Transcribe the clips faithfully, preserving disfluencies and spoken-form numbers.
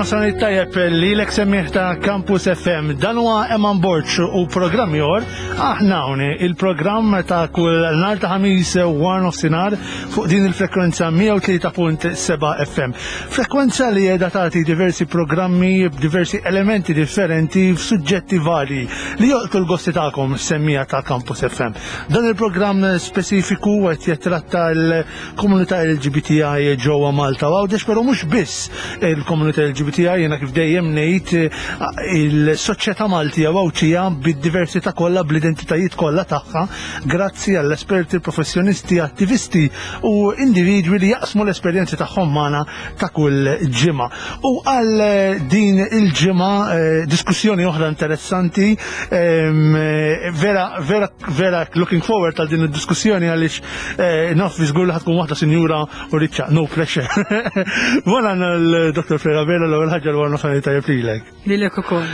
nofsani tajjeb li l-ek semmiħ ta' Campus F M. Dan huwa Eman Borċ u programm ieħor aħna hawn il-programm ta' kull nhar ta' ħamis war nofsinhar fuq din il-frekwenza mija u tlieta punt seba' F M. Frekwenza li qiegħda tagħti diversi programmi b'diversi elementi differenti f'suġġetti varji li joqtu l-gosti tagħkom semmija ta' Campus F M. Dan il-programm speċifiku qed jittratta l-komunità L G B T I ġewwa Malta u għawdex però mhux biss il-komunità L G B T I jiena kif dejjem ngħid il-soċjetà Maltija wawċija bid-diversità kollha bl-identitajiet kollha tagħha grazzi għall-esperti, professjonisti, attivisti u individwi li jaqsmu l-esperjenzi tagħhom magħna ta' kull ġimgħa. U għal din il-ġimgħa diskussjoni oħra interessanti vera vera vera looking forward għal din id-diskussjoni għaliex naf li żgur li ħatkun waħda sinjura u riċċa no pressure. Wara l-Doktor Frera Bella l-ewwel ħaġa l warna sanita jeprilek. Lilek ukoll.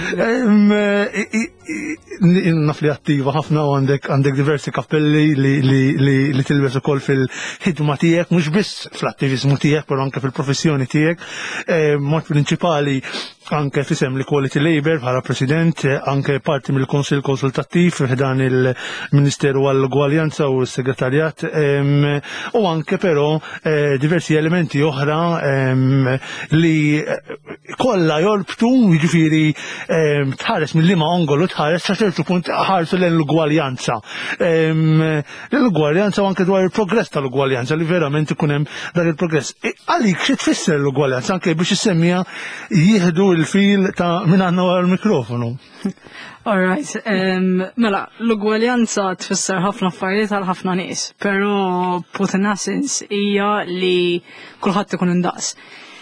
Naf li attiva ħafna u għandek għandek diversi kappelli li tilbes ukoll fil-ħidma tiegħek, mhux biss fl-attiviżmu tiegħek, però anke fil-professjoni tiegħek. Mod prinċipali anke fisem l-Equality Labour bħala President, anke parti mill-Konsil Konsultattiv f'dan il-Ministeru għall-Ugwaljanza u s-Segretarjat, u anke però diversi elementi oħra li kollha jorbtu, jiġifieri tħares mill-liema ongolu tħares sa ċertu punt ħarsu lejn l-ugwaljanza. L-ugwaljanza u anke dwar il-progress tal-ugwaljanza li verament ikun hemm dak il-progress. Għalik xi tfisser l-ugwaljanza anke biex issemmija jieħdu il-fil ta' min għandna wara l-mikrofonu. All right, mela, l-ugwaljanza tfisser ħafna affarijiet għal ħafna nies, però put in essence hija li kulħadd ikun indaqs.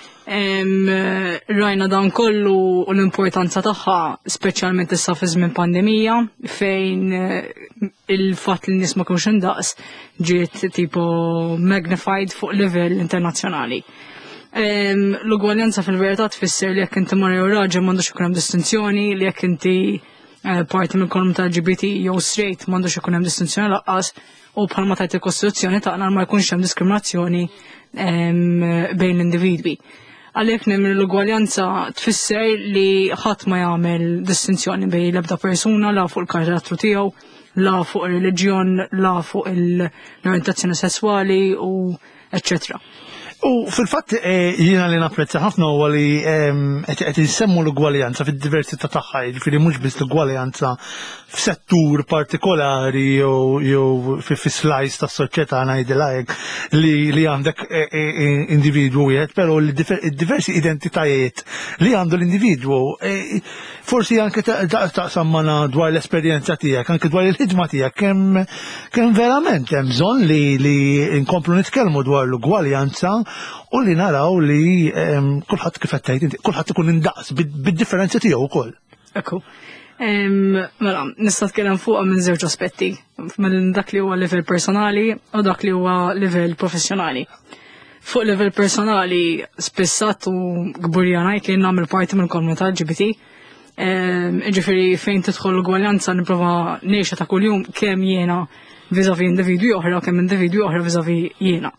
Rajna dan kollu u l-importanza tagħha speċjalment issa fi żmien pandemija fejn il-fatt li n-nies ma kienux indaqs ġiet tipo magnified fuq livell internazzjonali. L-ugwaljanza fil-verità tfisser li jekk inti mara jew raġel m'għandux ikun hemm distinzjoni, li jekk inti parti mill-komunità L G B T jew straight m'għandux ikun hemm distinzjoni laqqas u bħalma tajt il-Kostituzzjoni tagħna ma jkunx hemm diskriminazzjoni bejn l-individwi. Għalhekk nemmen l-ugwaljanza tfisser li ħadd ma jagħmel distinzjoni bejn l-ebda persuna la fuq il-karattru tiegħu, la fuq ir-reliġjon, la fuq l-orientazzjoni sesswali u eċċetera. U fil-fatt jiena li napprezza ħafna huwa li qed insemmu l-ugwaljanza fid-diversità tagħha, jiġifieri mhux biss l-ugwaljanza f'settur partikolari jew fi-slice tas-soċjetà ngħidilha hekk li għandek individwu wieħed, però diversi identitajiet li għandu l-individwu. Forsi anke taqsam magħna dwar l-esperjenza tiegħek, anke dwar il-ħidma tiegħek kemm verament hemm bżonn li nkomplu nitkellmu dwar l-ugwaljanza u li naraw li kulħadd kif qed tgħid kulħadd ikun indaqs bid-differenzi tiegħu wkoll. Ekku. Mela, nista' tkellem fuqha minn żewġ aspetti, minn dak li huwa livell personali u dak li huwa livell professjonali. Fuq livell personali spissat u gburija ngħid li nagħmel parti mill-komunità L G B T. Ġifieri fejn tidħol l-ugwaljanza nipprova ngħixha ta' kuljum kemm jiena viżavi individwi oħra kemm individwi oħra viżavi jiena.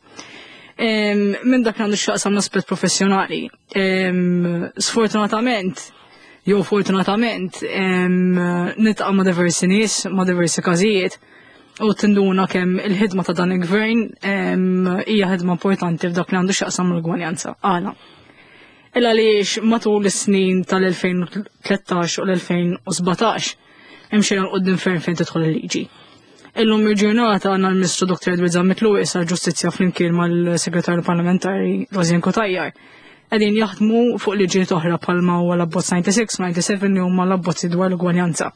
Minn dak għandu x'jaqsam l-aspett professjonali. Sfortunatament, jew fortunatament, nitqa' ma' diversi nies, ma' diversi każijiet, u tinduna kemm il-ħidma ta' dan il-gvern hija ħidma importanti f'dak li għandu x'jaqsam l-ugwaljanza. Għala. Illa għaliex matul is-snin tal-elfejn u tlettax u l-elfejn u sebatax hemm xejn qudiem ferm fejn tidħol il-liġi. Illum il-ġurnata għandna l-Ministru Doktor Edward Zammit Lewis għall-Ġustizzja flimkien mal-Segretarju Parlamentari Rosien Kotajjar qegħdin jaħdmu fuq liġijiet oħra bħalma huwa l-abbozz ninety-six, ninety-seven li huma l-abbozzi dwar l-ugwaljanza.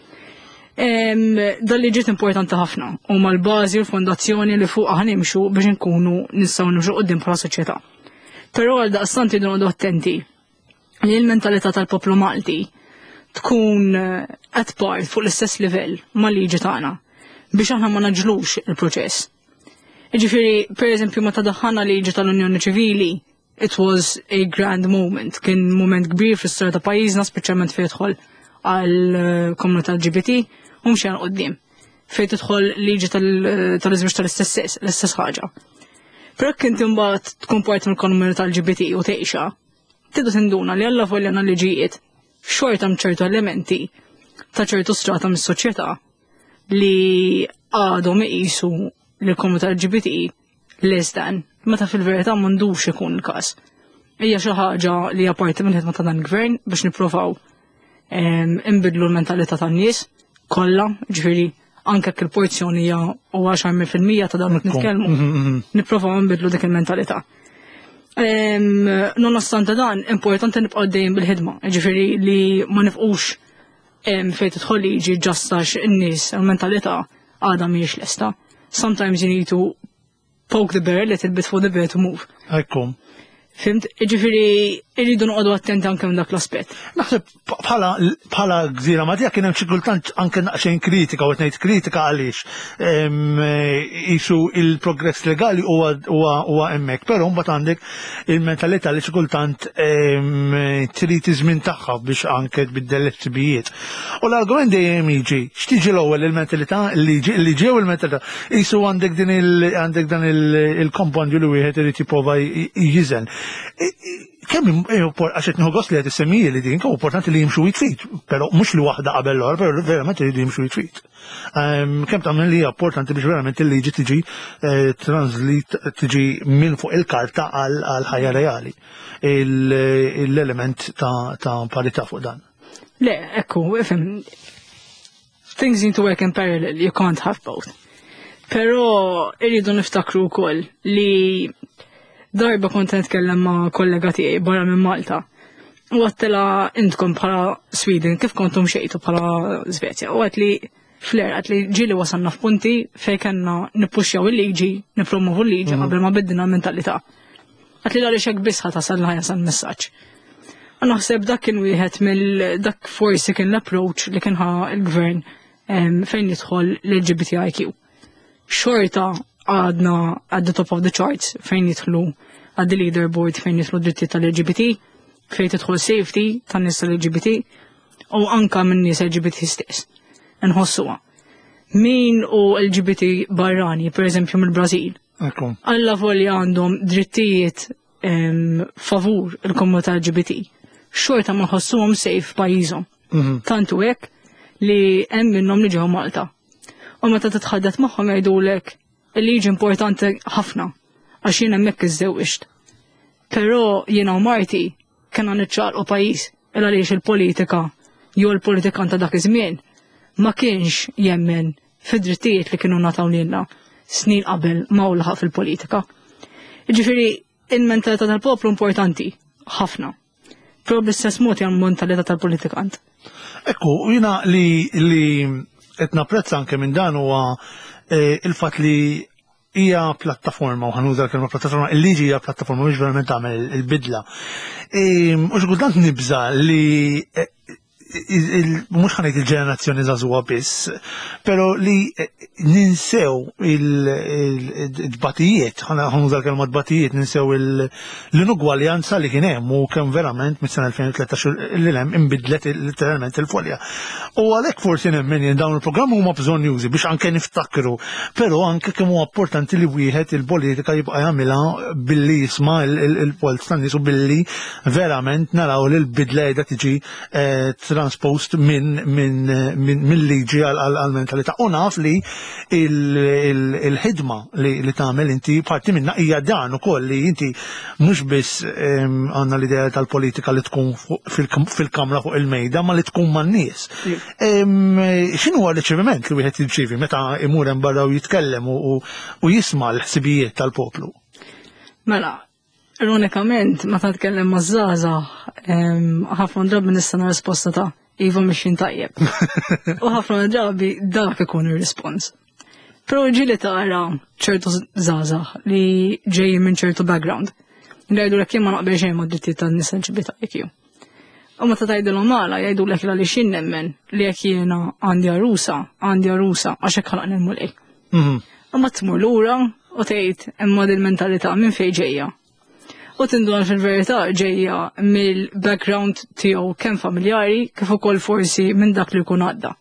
Dan liġijiet importanti ħafna huma l-bażi u l-fondazzjoni li fuqha ħanimxu biex inkunu nistgħu nimxu quddiem bħala soċjetà. Però għal daqstant idu noqgħdu attenti li l-mentalità tal-poplu Malti tkun qed part fuq l-istess livell mal-liġi tagħna biex aħna ma naġlux il-proċess. Jiġifieri, pereżempju meta daħħalna liġi tal-Unjoni Ċivili, it was a grand moment, kien moment kbir fl-istorja ta' pajjiżna, speċjalment fejn tidħol għall-komunità L G B T u mxejn quddiem. Fejn tidħol liġi tal-iżwieġ tal-istess l-istess ħaġa. Però jekk inti mbagħad tkun parti mill-komunità L G B T u tgħixha, tidu tinduna li alla volja liġijiet xorta ċertu elementi ta' ċertu strata mis-soċjetà li għadhom iqisu li l-komunità L G B T less than, meta fil-verità m'għandux ikun il-każ. Hija xi ħaġa li apparti minn ħidma ta' dan il-gvern biex nippruvaw inbidlu l-mentalità tan-nies kollha, ġifieri anke jekk il-porzjoni hija huwa għaxar fil-mija ta' dan qed nitkellmu, nippruvaw nbidlu dik il-mentalità. Nonostante dan, importanti nibqgħu dejjem bil-ħidma, ġifieri li ma nifqux fejn tidħol liġi ġastax in-nies il-mentalità għadha mhijiex lesta. Sometimes you need to poke the bear, let it bit for the bear to move. Ekkum. Fimt, ġifiri, irridu noqogħdu attenti anke minn dak l-aspett. Naħseb bħala gżira ma tiegħek kien hemm xi kultant anke naqxejn kritika u qed ngħid kritika għaliex isu il-progress legali huwa hemmhekk, però mbagħad għandek il-mentalità li xi kultant trid iż-żmien tagħha biex anke tbiddel l-ħsibijiet. U l-argument dejjem jiġi x'tiġi l-ewwel il-mentalità li ġew il-mentalità isu għandek din għandek dan il-kompondju li wieħed irid jipprova jiżen. Kemm għax qed nieħu gost li qed issemmiji li din kemm importanti li jimxu jitfit, però mhux li waħda qabel l-oħra, però verament iridu jimxu jitfit. Kemm tagħmel li hija importanti biex verament il-liġi tiġi translit tiġi minn fuq il-karta għal ħajja reali l-element ta' parità fuq dan. Le, ekku, ifhem. Things need to work in parallel, you can't have both. Però irridu niftakru wkoll li darba kont nitkellem ma' kollega tiegħi barra minn Malta. U għattela intkom bħala Sweden kif kontum xejtu bħala Svezja. U għat li fler għat li ġili wasanna f'punti fej kanna nippuxjaw il-liġi, nipromovu il-liġi qabel ma biddina l-mentalità. Għat li l-għalix hekk biss ħatasal ħajja sal-messaġġ. Naħseb dak kien wieħed mill dak forsi kien l-approach li kien ħa il-gvern fejn jidħol l-L G B T I Q. Xorta għadna at the top of the charts fejn jidħlu għad leaderboard fejn jidħlu drittijiet tal-L G B T, fejn tidħol safety tan-nies tal-L G B T u anka minn nies L G B T stess. Nħossuha. Min u L G B T barrani, per eżempju mill-Brażil, alla volja għandhom drittijiet favur il-komunità L G B T, xorta ma nħossuhom safe pajjiżhom. Tantu hekk li hemm minnhom li ġew Malta. U meta titħaddet magħhom jgħidulek il-liġi importanti ħafna għax jien hemmhekk iżżewwiġt. Però jiena u Marti kellna niċċaqlqu pajjiż il għaliex il-politika jew il-politikant ta' dak iż-żmien ma kienx jemmen fid-drittijiet li kienu nataw lilna snin qabel ma ulħaq fil-politika. Jiġifieri il-mentalità tal-poplu importanti ħafna. Però bl-istess mod hija l-mentalità tal-politikant. Ekku, jiena li li qed napprezza anke minn dan huwa il-fatt li hija plattaforma u ħanuża l-kelma plattaforma, il-liġi hija plattaforma biex verament tagħmel il-bidla. U xkultant nibża li mhux ħanejt il-ġenerazzjoni żagħżugħa biss, però li ninsew il-dbatijiet, ħanuża l-kelma dbatijiet, ninsew l-inugwaljanza li kien hemm u kemm verament mis-sena elfejn u tlettax li hemm inbidlet literalment il-folja. U għalhekk forsi nemmen jien dawn il-programmi huma bżonn jużi biex anke niftakru, però anke kemm huwa importanti li wieħed il-politika jibqa' jagħmilha billi jisma' il-polz tan-nies u billi verament naraw li l-bidla qiegħda tiġi transpost minn liġi għal-mentalità. U naf li il-ħidma li tagħmel inti parti minna hija dan ukoll li inti mhux biss għandna l-idea tal-politika li tkun fil-kamra fuq il-mejda ma li tkun man-nies. X'inhu huwa l-riċeviment li wieħed jirċievi meta imur hemm barra u jitkellem u jisma' l-ħsibijiet tal-poplu? Mela, ironikament, meta tkellem maż-żgħażagħ ħafna drabi nista' risposta ta' iva mixin tajjeb. U ħafna drabi dak ikun ir-rispons. Però ġieli tara ċertu żgħażagħ li ġejjin minn ċertu background. Jgħidulek jien ma naqbel xejn mad-drittijiet tan-nies L G B T I Q. U meta tgħidilhom għala jgħidulek għaliex jien nemmen li jekk jiena għandi arusa, għandi arusa għax hekk ħalaqni l-mulej. U ma tmur lura u tgħid imma din mentalità minn fejn ġejja. U tinduna fil-verità ġejja mill-background tiegħu kemm familjari kif ukoll forsi minn dak li jkun għadda.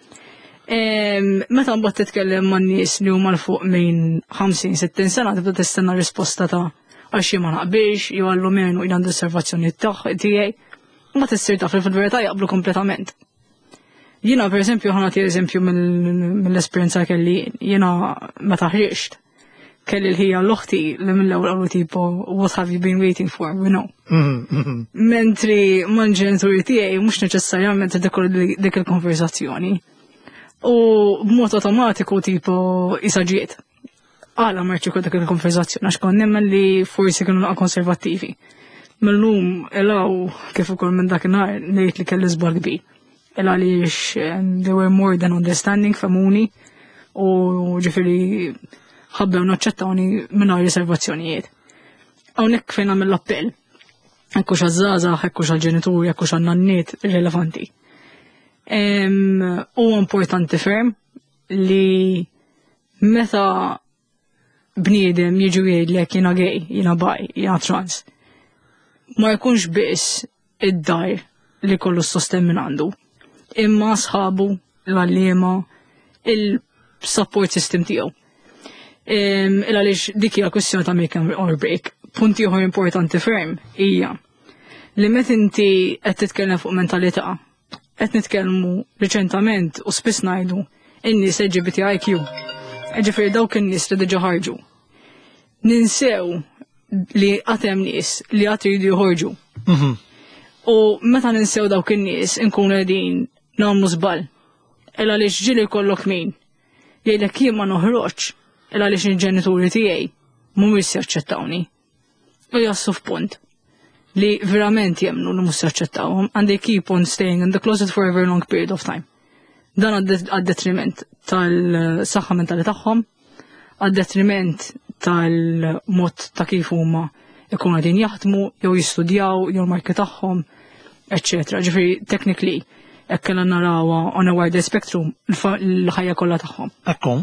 Meta mbagħad titkellem man nies li huma l fuq minn ħamsin sittin sena tibda tistenna risposta ta' għax jien ma naqbilx, jew għallu menu jien għandu osservazzjoni tiegħi, ma tissir taf li fil-verità jaqblu kompletament. Jiena pereżempju ħanati eżempju mill-esperjenza kelli jiena meta ħriġt kelli l-ħija l-oħti li mill-ewwel qalu tipo what have you been waiting for, you know. Mentri mal-ġenituri tiegħi mhux neċessarjament dik il-konversazzjoni. U b'mod automatiku tipo isaġiet. Għala marċiku dik il-konversazzjoni għax kon nemmen li forsi kienu naqa konservattivi. Millum elaw kif ukoll minn dakinhar ngħid li kelli żball kbir. Ela għaliex they were more than understanding famuni u ġifieri ħabbew naċċettawni mingħajr riservazzjonijiet. Hawnhekk fejn nagħmel l-appell. Ekkux għaż-żgħażagħ, ekkux għall-ġenituri, ekkux għan-nanniet irrelevanti. Huwa importanti ferm li meta bniedem jiġu jgħidlek jiena gay, jiena bi, jiena trans, ma jkunx biss id-dar li kollu s-sosten minn għandu, imma sħabu, l-għalliema, il-support system tiegħu. Illa lix dik hija kwestjoni ta' make or break. Punti ieħor importanti ferm hija li meta inti qed titkellem fuq mentalità, qed nitkellmu riċentament u spiss ngħidu in-nies L G B T I Q. Ġifieri dawk in-nies li diġà ħarġu. Ninsew li qatt hemm nies li qatt iridu joħorġu. U meta ninsew dawk in-nies inkunu qegħdin nagħmlu żball. Illa lix ġieli jkollok min jgħidlek jien ma noħroġ illa għaliex il-ġenituri tiegħi mhumiex se jaċċettawni. U jassu f'punt li verament jemnu li mhux se jaċċettawhom and they keep on staying in the closet for a very long period of time. Dan għad-detriment tal-saħħa mentali tagħhom, għad-detriment tal-mod ta' kif huma jkunu qegħdin jaħdmu, jew jistudjaw, jew l-marki tagħhom, et cetera. Ġifieri technically hekk kellna narawha on a wider spectrum l-ħajja kollha tagħhom. Ekkom.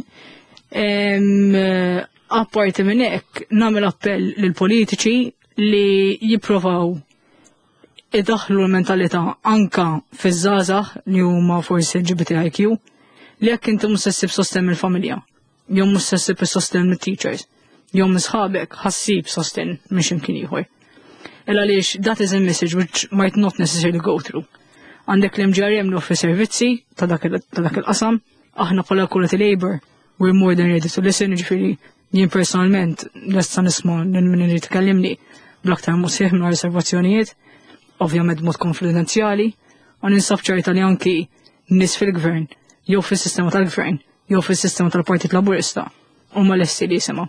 Apparti minn hekk nagħmel appell lill-politiċi li jippruvaw idaħħlu l-mentalità anka fiż-żgħażagħ li huma forsi L G B T I Q li jekk inti mhux se ssib sostenn mill-familja, jew mhux se ssib is-sostenn mit-teachers, jew misħabek ħassib sostenn minn x'imkien ieħor. Illa għaliex that is a message which might not necessarily go through. Għandek l-M G R M li offri servizzi ta' dak il-qasam, aħna bħala Quality Labour we're more than ready to listen, ġifieri jien personalment lesta nisma' lil min irid ikellimni bl-aktar mod sieħ minn riservazzjonijiet, ovvjament mod konfidenzjali, u ninsab ċerta li anki nies fil-gvern, jew fis-sistema tal-gvern, jew fis-sistema tal-Partit Laburista huma lesti li jisimgħu.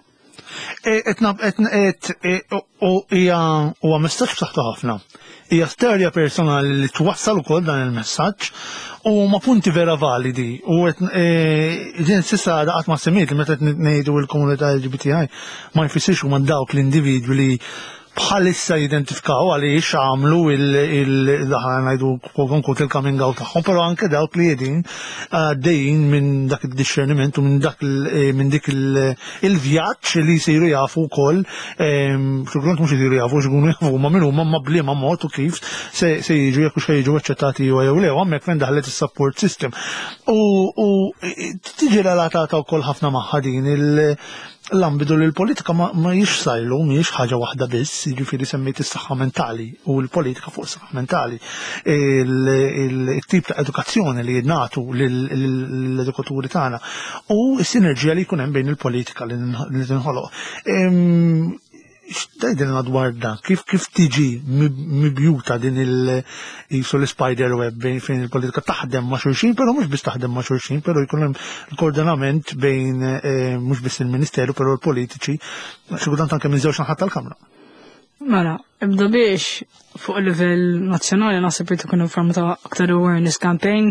Hija huwa messaġġ b'saħħtu ħafna. Hija storja personali li twassal ukoll dan il-messaġġ u ma punti vera validi u din sissa qatt ma semmiet li meta ngħidu l-komunità L G B T I ma jfissirx huma dawk l-individwi li bħalissa jidentifikaw għaliex għamlu il-ngħidu quote il-coming out tagħhom, però anke dawk li qegħdin għaddejjin minn dak id-discerniment u minn dak minn dik il-vjaġġ li jsiru jafu wkoll x'ukoll mhux isiru jafu x'ikunu jafu huma minn huma ma bliema mod u kif se jiġu jekk se jiġu aċċettati jew lew hemmhekk fejn daħlet is-support system. U tiġi relatata wkoll ħafna magħha din l-ambidu li l-politika ma jiex sajlu, miex ħaġa waħda biss, jiġifieri semmejt is-saħħa mentali u l-politika fuq is-saħħa mentali. Il-tip ta' edukazzjoni li nagħtu lill-edukaturi tagħna u s-sinerġija li jkun hemm bejn il-politika li tinħoloq. X'tgħidilna dwar dan? Kif kif tiġi mibjuta din il-jisu l-spider web bejn fejn il-politika taħdem ma' xulxin, però mhux biss taħdem ma' xulxin, però jkun hemm il-koordinament bejn mhux biss il-Ministeru, però l-politiċi xi kultant anke minn żewġ naħat tal-Kamra. Mela, ibda biex fuq il-livell nazzjonali naħseb li tkun forma ta' aktar awareness campaign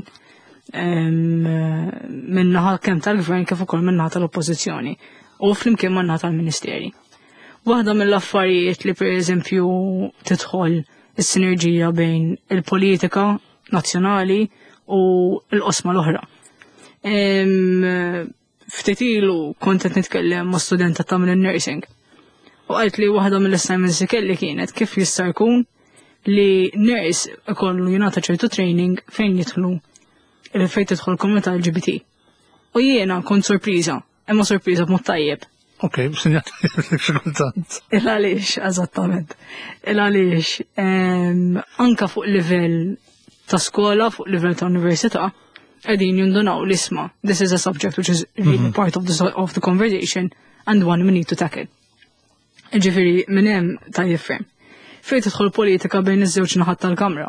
minn naħa kemm tal-gvern kif ukoll minn naħa tal-oppożizzjoni u flimkien man naħa tal-Ministeri. Waħda mill-affarijiet li pereżempju tidħol is-sinerġija bejn il-politika nazzjonali u l-qosma l-oħra. Ftit ilu kont qed nitkellem ma' studenta tagħmel in-nursing u qalt li waħda mill-assignments li kelli kienet kif jista' jkun li nurse ikollu jingħata ċertu training fejn jidħlu fejn tidħol komunità L G B T. U jiena kont sorpriża, imma sorpriża b'mod tajjeb. Ok, b'sinjat xikultant. Il-għalix, eżattament. Il-għalix, anka fuq livell ta' skola, fuq livell ta' università, għedin jundunaw l-isma. This is a subject which is really mm-hmm. part of the, of the conversation and one we need to tackle. Ġifiri, minnem ta' jiffem. Fej tidħol politika bejn iż-żewġ naħat tal-kamra.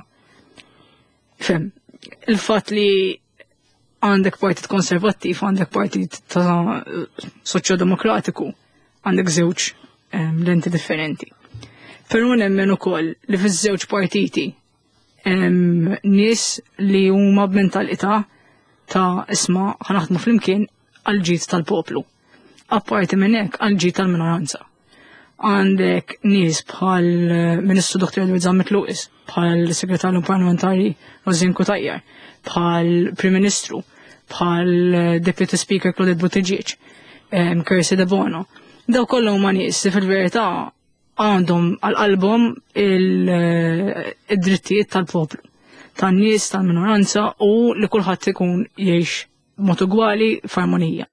Fem, il-fat li għandek partit konservattiv, għandek partit ta' soċjodemokratiku, għandek żewġ lenti differenti. Però nemmen ukoll li fiż-żewġ partiti nies li huma b'mentalità ta' isma' ħanaħdmu flimkien għal-ġid tal-poplu. Apparti minn hekk għal-ġid tal-minoranza. Għandek nies bħal Ministru Doktor Edward Zammit Lewis, bħal Segretarju Parlamentari Rosin Kutajjar, bħal Prim Ministru, bħal Deputy Speaker Claudette Buttigieg, Kirsi De Bono. Daw kollha huma nies li fil-verità għandhom għal-qalbhom id-drittijiet tal-poplu, tan-nies tal-minoranza u li kulħadd ikun jgħix mod ugwali f'armonija.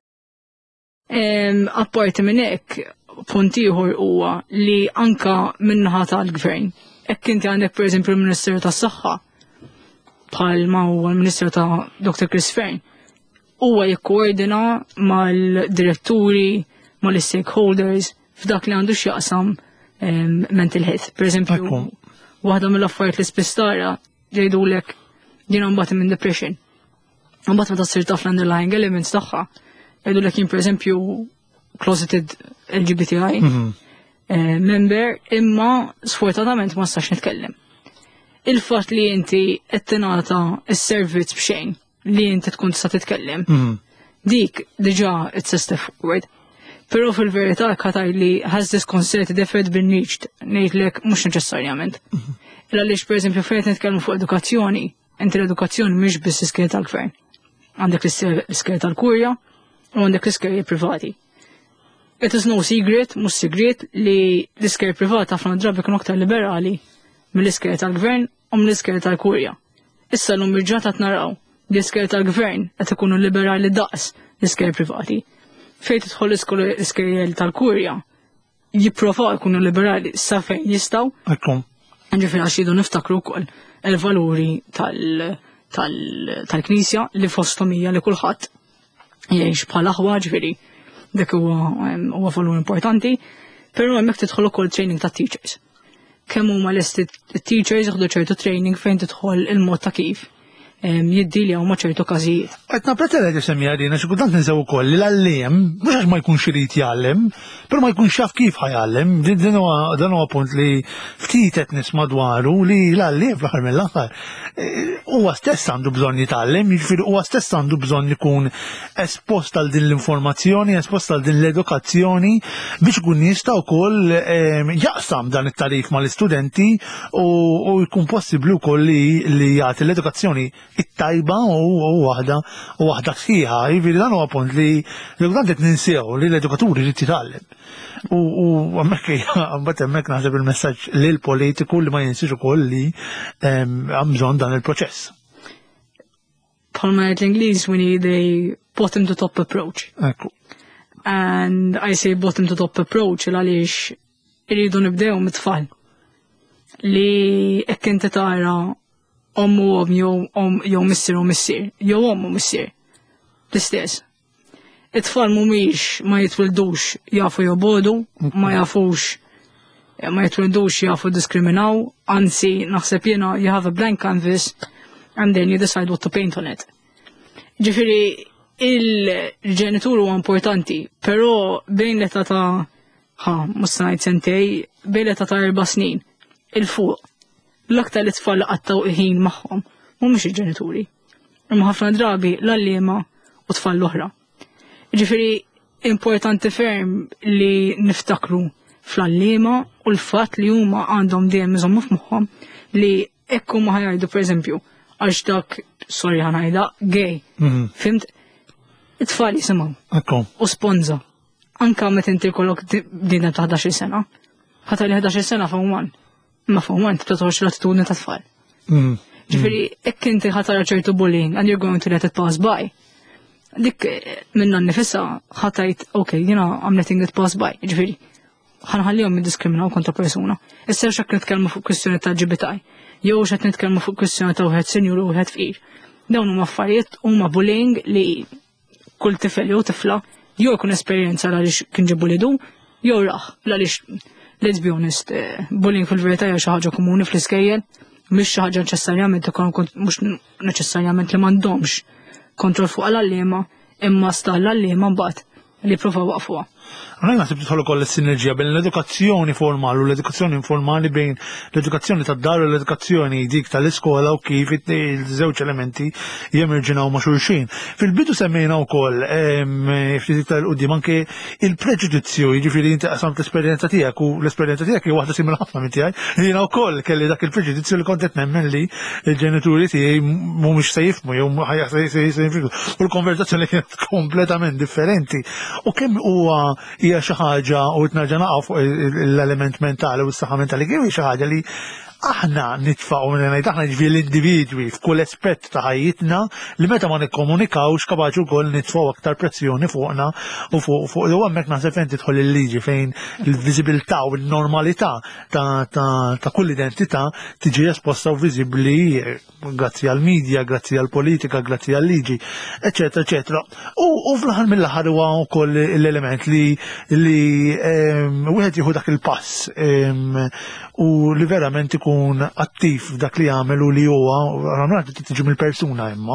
Apparti minn hekk, punt ieħor huwa li anka min-naħa tal-gvern, hekk inti għandek pereżempju il-Ministeru tas-Saħħa bħal ma huwa l-Ministeru ta' Doktor Chris Fern, huwa jikkoordina mal-diretturi, mal-stakeholders f'dak li għandu x'jaqsam mental health. Per eżempju, waħda mill-affarijiet li spiss tara jgħidulek jiena mbagħad minn depression. Mbagħad meta ssir taf l-underlying elements tagħha, jgħidulek jien pereżempju closeted L G B T I member, imma sfortunatament ma stax nitkellem. Il-fatt li inti qed tingħata s-servizz b'xejn li inti tkun tista' titkellem, dik diġà it's a step forward. Però fil-verità kataj li has this concerted effort been reached, ngħidlek mhux neċessarjament. Illa għaliex pereżempju fejn nitkellmu fuq edukazzjoni, inti l-edukazzjoni mhix biss l-iskejjel tal-gvern. Għandek l-iskejjel tal-kurja u għandek l-iskejjel privati. It is no secret, mhux sigriet li l-iskejjel privati ħafna drabi kienu aktar liberali mill-iskejjel tal-gvern u mill-iskejjel tal-kurja. Issa l-lum irġata naraw li l-iskejjel tal-gvern qed ikunu liberali daqs l-iskejjel privati. Fejn tidħol l-iskejjel tal-kurja jipprovaw jkunu liberali sa fejn jistgħu. Ġifieri għax jridu niftakru wkoll il-valuri tal-Knisja li fosthom hija li kulħadd jgħix bħala aħwa, ġifieri dak huwa valur importanti, però hemmhekk tidħol ukoll training ta' teachers. Kemm huma lesti teachers jieħdu ċertu training fejn tidħol il-mod ta' kif jiddilja u maċertu każijiet. Għetna pretera di semmija dina, xikultant ninsew ukoll li l-għallim, mhux għax ma jkunx irid jgħallem, però ma jkunx xaf kif ħajgħallem, dan huwa punt li ftit qed nisma' dwaru li l-għallim fl-aħħar mill-aħħar huwa stess għandu bżonn jitgħallem, jiġifieri huwa stess għandu bżonn ikun espost għal din l-informazzjoni, espost għal din l-edukazzjoni biex ikun jista' wkoll jaqsam dan it-tarif mal-istudenti u jkun possibbli wkoll li jagħti l-edukazzjoni it-tajba u waħda u waħda sħiħa, jiġifieri dan huwa punt li l-edukanti qed ninsew li l-edukaturi jrid jitgħallem. U hemmhekk mbagħad hemmhekk naħseb il-messaġġ lil politiku li ma jinsiex ukoll li hemm bżonn dan il-proċess. Bħalma qed l-Ingliż we need a bottom to top approach. Ekku. And I say bottom to top approach għaliex iridu nibdew mit-tfal li hekk inti tara ommu om jew missier u missier, jew ommu missier. L-istess. It-tfal mhumiex ma jitwildux jafu jobodu, ma jafux ma jitwildux jafu diskriminaw, anzi naħseb jiena you have a blank canvas and then you decide what to paint on it. Ġifieri il-ġenitur huwa importanti, però bejn l-età ta' ħa mhux se ngħid sentej, bejn l-età ta' erba' snin il-fuq l-aktar li tfal qattaw iħin magħhom mhumiex il-ġenituri. Imma ħafna drabi l-għalliema u tfal l-oħra. Ġifieri importanti ferm li niftakru fl-għalliema u l-fatt li huma għandhom dejjem iżommu f'moħħhom li hekk huma ħajgħidu pereżempju għax dak sorry ħanajda gay. Fimt? It-tfal jisimgħu. U sponza. Anke meta inti jkollok bniedem ta' ħdax-il sena. Ħatar li ħdax-il sena f'huma ma f'moment titoħroġ l-attitudni ta' tfal. Ġifieri hekk inti ħatara ċertu bullying and you're going to let it pass by. dik minna nifissa ħatajt, ok, jina I'm letting it pass by, ġifiri, ħanħallihom jiddiskriminaw kontra persuna. Issa xak nitkellmu fuq kwistjoni ta' L G B T I, jew xak nitkellmu fuq kwistjoni ta' wieħed senjur u wieħed fqir. Dawn huma affarijiet huma bullying li kull tifel jew tifla jew jkun esperjenza għaliex kien ġie bullidu, jew raħ għaliex let's be honest, bullying fil-verità hija xi ħaġa komuni fl-iskejjel, mhix xi ħaġa neċessarjament ikun mhux neċessarjament li m'għandhomx kontroll fuq l-allima imma sta l-allima mbagħad li jipprova waqfuha. Għana naħseb tidħol ukoll is-sinerġija bejn l-edukazzjoni formali u l-edukazzjoni informali bejn l-edukazzjoni tad-dar u l-edukazzjoni dik tal-iskola u kif il-żewġ elementi jemerġinaw ma' xulxin. Fil-bidu semmejna wkoll ftit iktar qudiem anke il-preġudizzju, jiġifieri inti qasamt l-esperjenza tiegħek u l-esperjenza tiegħek hija waħda simili ħafna minn tiegħi. Jiena wkoll kelli dak il-preġudizzju li kont qed nemmen li l-ġenituri tiegħi mhumiex se jifhmu jew se jifhmu u l-konverzazzjoni kienet kompletament differenti. U kemm huwa hija xi ħaġa u tnerġa' naqgħu fuq l-element mentali u s-saħħa mentali kif hija xi ħaġa li aħna nitfaqgħu ngħid aħna ġifieri l-individwi f'kull aspett ta' ħajjitna li meta ma nikkomunikawx kapaċi wkoll nitfgħu aktar pressjoni fuqna u fuq fuq u hemmhekk naħseb fejn tidħol il-liġi fejn il-viżibilità u l-normalità ta' ta' kull identità tiġi esposta u viżibbli grazzi għall-medja, grazzi għall-politika, grazzi għall-liġi, eċetera, eċetera. U fl-aħħar mill-aħħar huwa wkoll l-element li li wieħed jieħu dak il-pass u li verament ikun attiv f'dak li jagħmel u li huwa għamrat tiġi mill-persuna imma.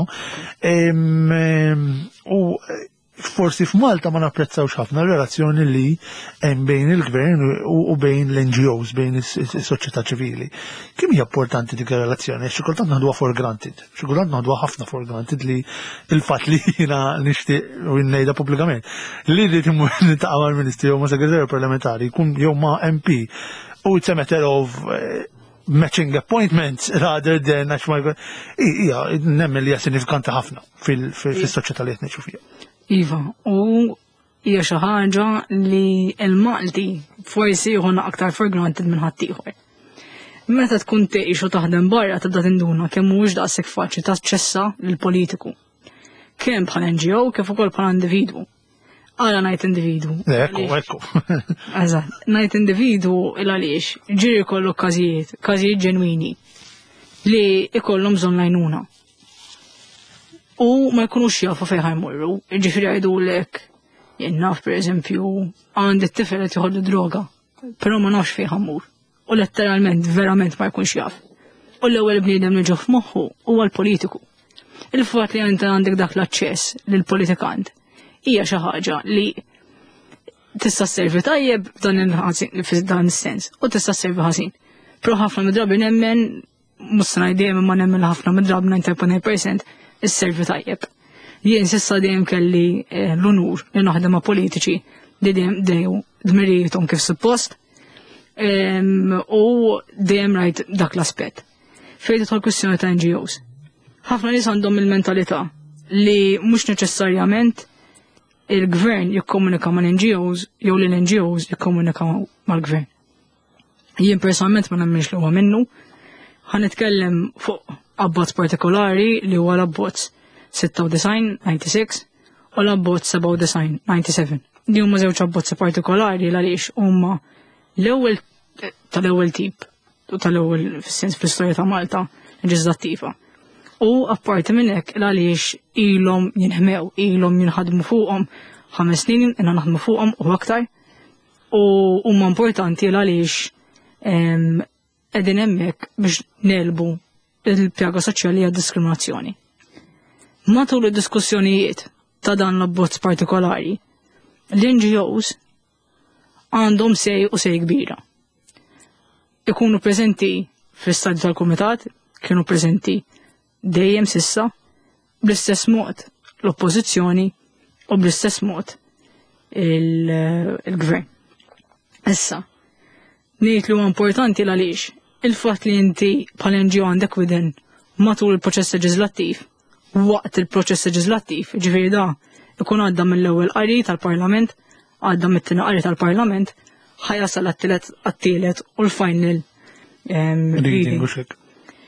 U forsi f'Malta ma napprezzawx ħafna l-relazzjoni li hemm bejn il-gvern u bejn l-N G Os, bejn is-soċjetà ċivili. Kemm hija importanti dik ir-relazzjoni? Xi kultant naħduha for granted, xi kultant naħduha ħafna for granted li il-fatt li jiena nixtieq u ngħidha pubblikament li rrid imur niltaqa' mal-Ministri jew ma' Segretarju Parlamentari jkun jew ma' M P u it's a matter of matching appointments rather than hija nemmen li hija sinifikanti ħafna fis-soċjetà li qed ngħixu fiha. Iva, u hija xi ħaġa li l-Malti forsi jħonna aktar for granted minn ħadd ieħor. Meta tkun tgħix u taħdem barra tibda tinduna kemm mhuwiex daqshekk faċli taċċessa lill-politiku. Kemm bħal N G O kif ukoll bħala individwu. Għala ngħid individwu. Ekku, ekku. Eżatt, ngħid individwu il għaliex ġieri jkollok każijiet, każijiet ġenwini li ikollhom bżonn għajnuna. U ma jkunux jafu fejn ħajmorru, jiġifieri jgħidulek jien naf pereżempju għandi t-tifel qed jieħodlu droga, però ma nafx fejn ħammur. U letteralment verament ma jkunx jaf. U l-ewwel bniedem li ġo f'moħħu huwa l-politiku. Il-fatt li inti għandek dak l-aċċess lill-politikant hija xi ħaġa li tista' sservi tajjeb f'dan il-dan is-sens u tista' sservi ħażin. Però ħafna midrabi nemmen mhux se ngħid dejjem imma nemmen ħafna midrabi ninety nine percent is-servi tajjeb. Jien s'issa dejjem kelli l-unur li naħdem ma' politiċi li dejjem dejju dmirijietom kif suppost u dejjem rajt dak l-aspett. Fejn tidħol kwistjoni ta' N G Os. Ħafna nies għandhom il-mentalità li mhux neċessarjament il-gvern jikkomunika mal-N G Os jew li l-N G Os jikkomunikaw mal-gvern. Jien personalment ma nemminx li huwa minnu, ħanitkellem fuq abbozz partikolari li huwa l-abbozz design ninety-six u l-abbozz design ninety-seven. Di huma żewġ abbozzi partikolari għaliex huma l-ewwel tal-ewwel tip u tal-ewwel fis-sens fl-istorja ta' Malta leġislattiva. U apparti minn hekk għaliex ilhom jinħmew, ilhom jinħadmu fuqhom ħames snin inna naħdmu fuqhom u aktar u huma importanti għaliex qegħdin hemmhekk biex nelbu il-pjaga soċjali għad diskriminazzjoni. Matul id-diskussjonijiet ta' dan l-abbozz partikolari, l-N G Os għandhom sej u sej kbira. Ikunu preżenti fl-istadju tal-Kumitat, kienu preżenti dejjem sissa, bl-istess mod l-oppożizzjoni u bl-istess mod il-gvern. Issa, ngħid li huwa importanti għaliex il-fatt li inti bħal N G O għandek widen matul il-proċess leġislattiv, waqt il-proċess leġislattiv, ġifieri da ikun għadda mill-ewwel qari tal-Parlament, għadda mit-tieni qari tal-Parlament, ħajasal għat-tielet għat-tielet u l-final reading.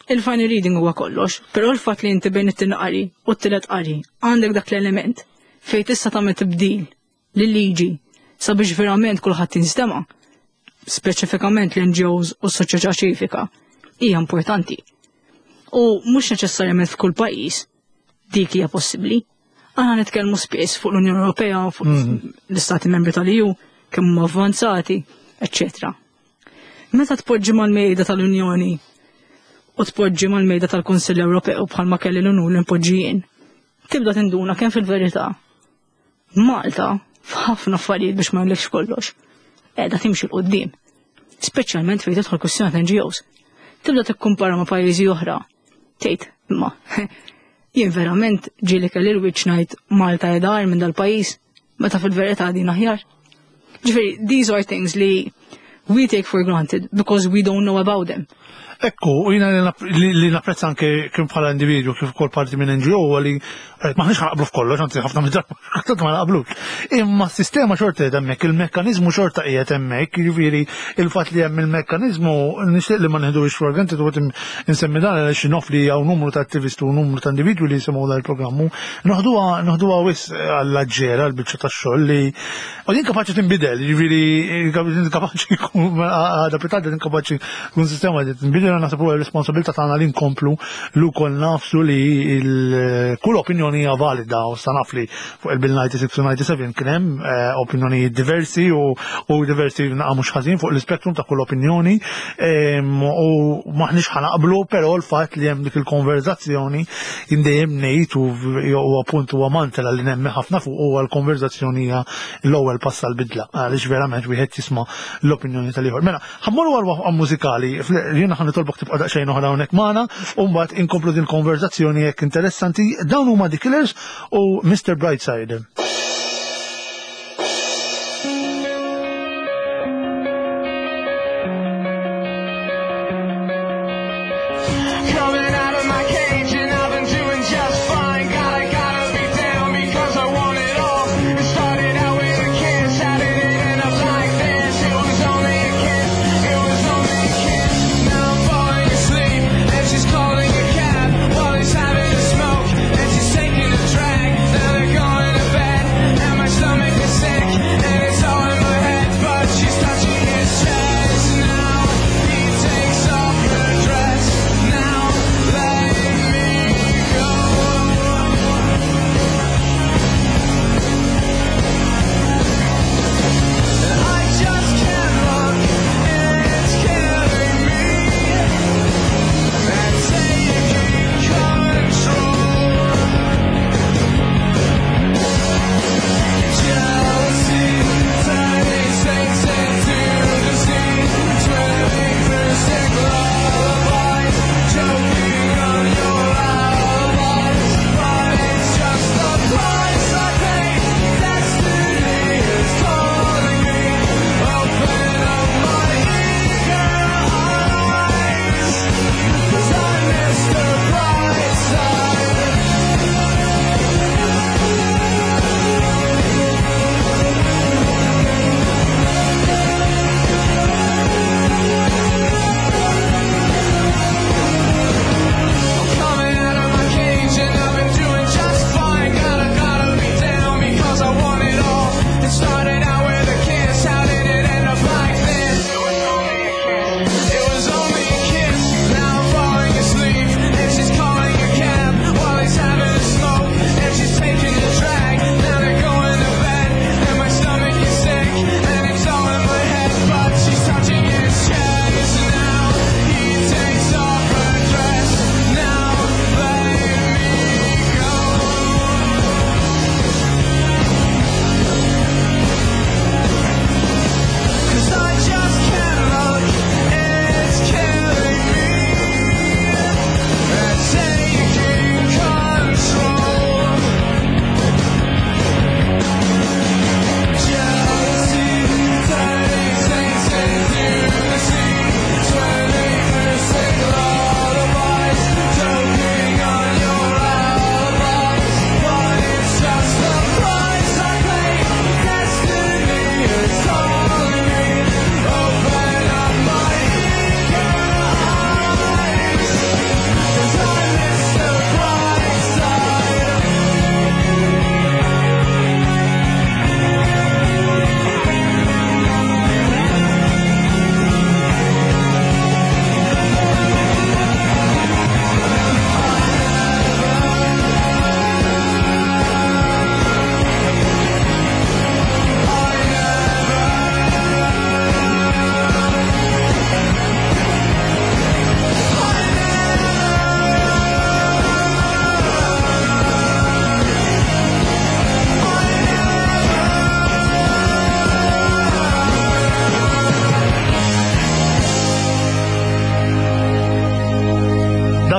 il-final reading huwa kollox, però l-fatt li inti bejn it-tieni qari u t-tielet qari għandek dak l-element fejn tista' tagħmel tibdil lill-liġi sabiex verament kulħadd jinstema', speċifikament l-N G Os u s-soċjetà ċivika, hija importanti. U mhux neċessarjament f'kull pajjiż dik hija possibbli. Aħna nitkellmu spiss fuq l-Unjoni Ewropea, fuq l-Istati Membri tal-E U, kemm huma avvanzati, eċċetera. Meta tpoġġi mal-mejda tal-Unjoni u tpoġġi mal-mejda tal-Kunsill Ewropew bħalma kelli l-unur li npoġġi jien, tibda tinduna kemm fil-verità Malta f'ħafna affarijiet biex ma jgħidlekx kollox qiegħda timxi l qudiem, speċjalment fejn tidħol kwistjoni ta' N G Os. Tibda tikkumpara ma' pajjiżi oħra, tgħid imma jien verament ġieli kelli l-wiċċ ngħid Malta qiegħda għar minn dal-pajjiż meta fil-verità din aħjar. Ġifieri, these are things li we take for granted because we don't know about them. Ekku, u jina li napprezza anke kien bħala individwu kif ukoll parti minn N G O li maħniex ħanaqblu f'kollox, anzi ħafna minn ma naqblux. Imma s-sistema xorta qiegħed hemmhekk, il-mekkaniżmu xorta qiegħed hemmhekk, jiġifieri il-fatt li hemm il-mekkaniżmu nixtieq li ma neħduhiex for granted u insemmi dan għaliex nofli hawn numru ta' attivisti u numru ta' individwi li jisimgħu dan il-programmu, noħduha noħduha wis għall-aġġera l-biċċa tax-xogħol li din kapaċi tinbidel, jiġifieri kapaċi jkun għadha pitadda din kapaċi tkun sistema li tinbidel. Naħseb huwa r-responsabilità tagħna li nkomplu li wkoll nafsu li kull opinjoni hija valida u sta naf li fuq il-Bill ninety-six u ninety-seven kien hemm opinjonijiet diversi u diversi mhux ħażin fuq l-ispektrum ta' kull opinjoni u maħniex ħanaqblu, però l-fatt li hemm dik il-konverzazzjoni indejjem ngħid u appunt huwa mantela li nemmi ħafna fuq huwa l-konverzazzjoni hija l-ewwel pass għall-bidla għaliex verament wieħed jisma' l-opinjoni tal-ieħor. Mela, ħammorru għal mużikali, jiena tolbok tibqa' daqsxejn oħra hawnhekk magħna u mbagħad inkomplu din konverzazzjoni hekk interessanti. Dawn huma The Killers u Mister Brightside. Taking a drag, now they're going to bed.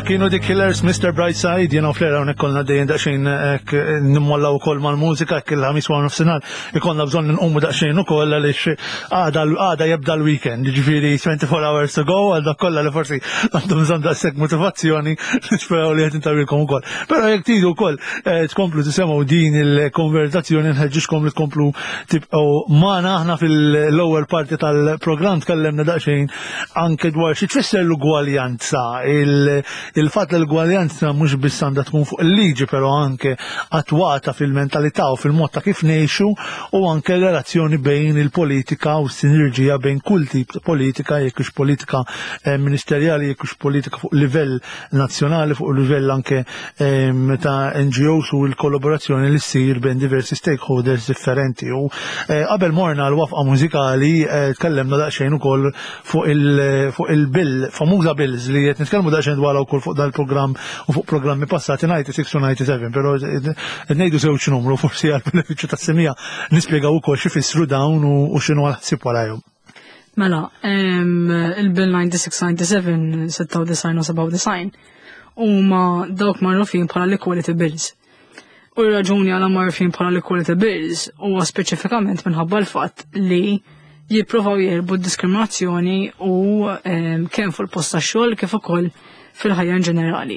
kienu The Killers, mister Brightside, jena u flera unek kolna dejjem daqxejn nimmollaw ukoll mal-mużika il-ħamis wa nofsinhar ikollna bżonn nqumu daqsxejn ukoll għaliex għada għada jibda l-weekend, jiġifieri twenty-four hours to go għal dak kollha li forsi għandhom bżonn daqshekk motivazzjoni nisperaw li qed intawilkom ukoll. Però jekk tridu wkoll tkomplu tisemgħu din il-konverzazzjoni nħeġġixkom li tkomplu tibqgħu magħna aħna fil-ewwel parti tal-programm tkellemna daqsxejn anke dwar xi tfisser l-ugwaljanza. Il-fatt li l-ugwaljanza mhux biss għandha tkun fuq il-liġi, però anke attwata fil-mentalità u fil-mod ta' kif ngħixu u anke relazzjoni bejn il-politika u s-sinerġija bejn kull tip ta' politika, jekk hux politika ministerjali, jekk hux politika fuq livell nazzjonali, fuq livell anke ta' N G Os u l-kollaborazzjoni li ssir bejn diversi stakeholders differenti. U qabel morna l-wafqa mużikali tkellemna daqsxejn ukoll fuq il-bill, famuża bills li qed nitkellmu daqsxejn dwarha wkoll fuq dal-programm u fuq programmi passati ninety-six u ninety-seven, però ngħidu żewġ numru forsi għall-benefiċċju tas-semija nispjegaw ukoll xi fissru dawn u x'inhu l-ħsieb warahom. Mela, il-bill ninety-six ninety-seven sitta u design u seba' u design huma dawk magħrufin bħala l-equality bills. U r-raġuni għal magħrufin bħala l-equality bills huwa speċifikament minħabba l-fatt li jippruvaw jerbu d-diskriminazzjoni u kemm fuq il-post tax-xogħol kif ukoll fil-ħajja ġenerali.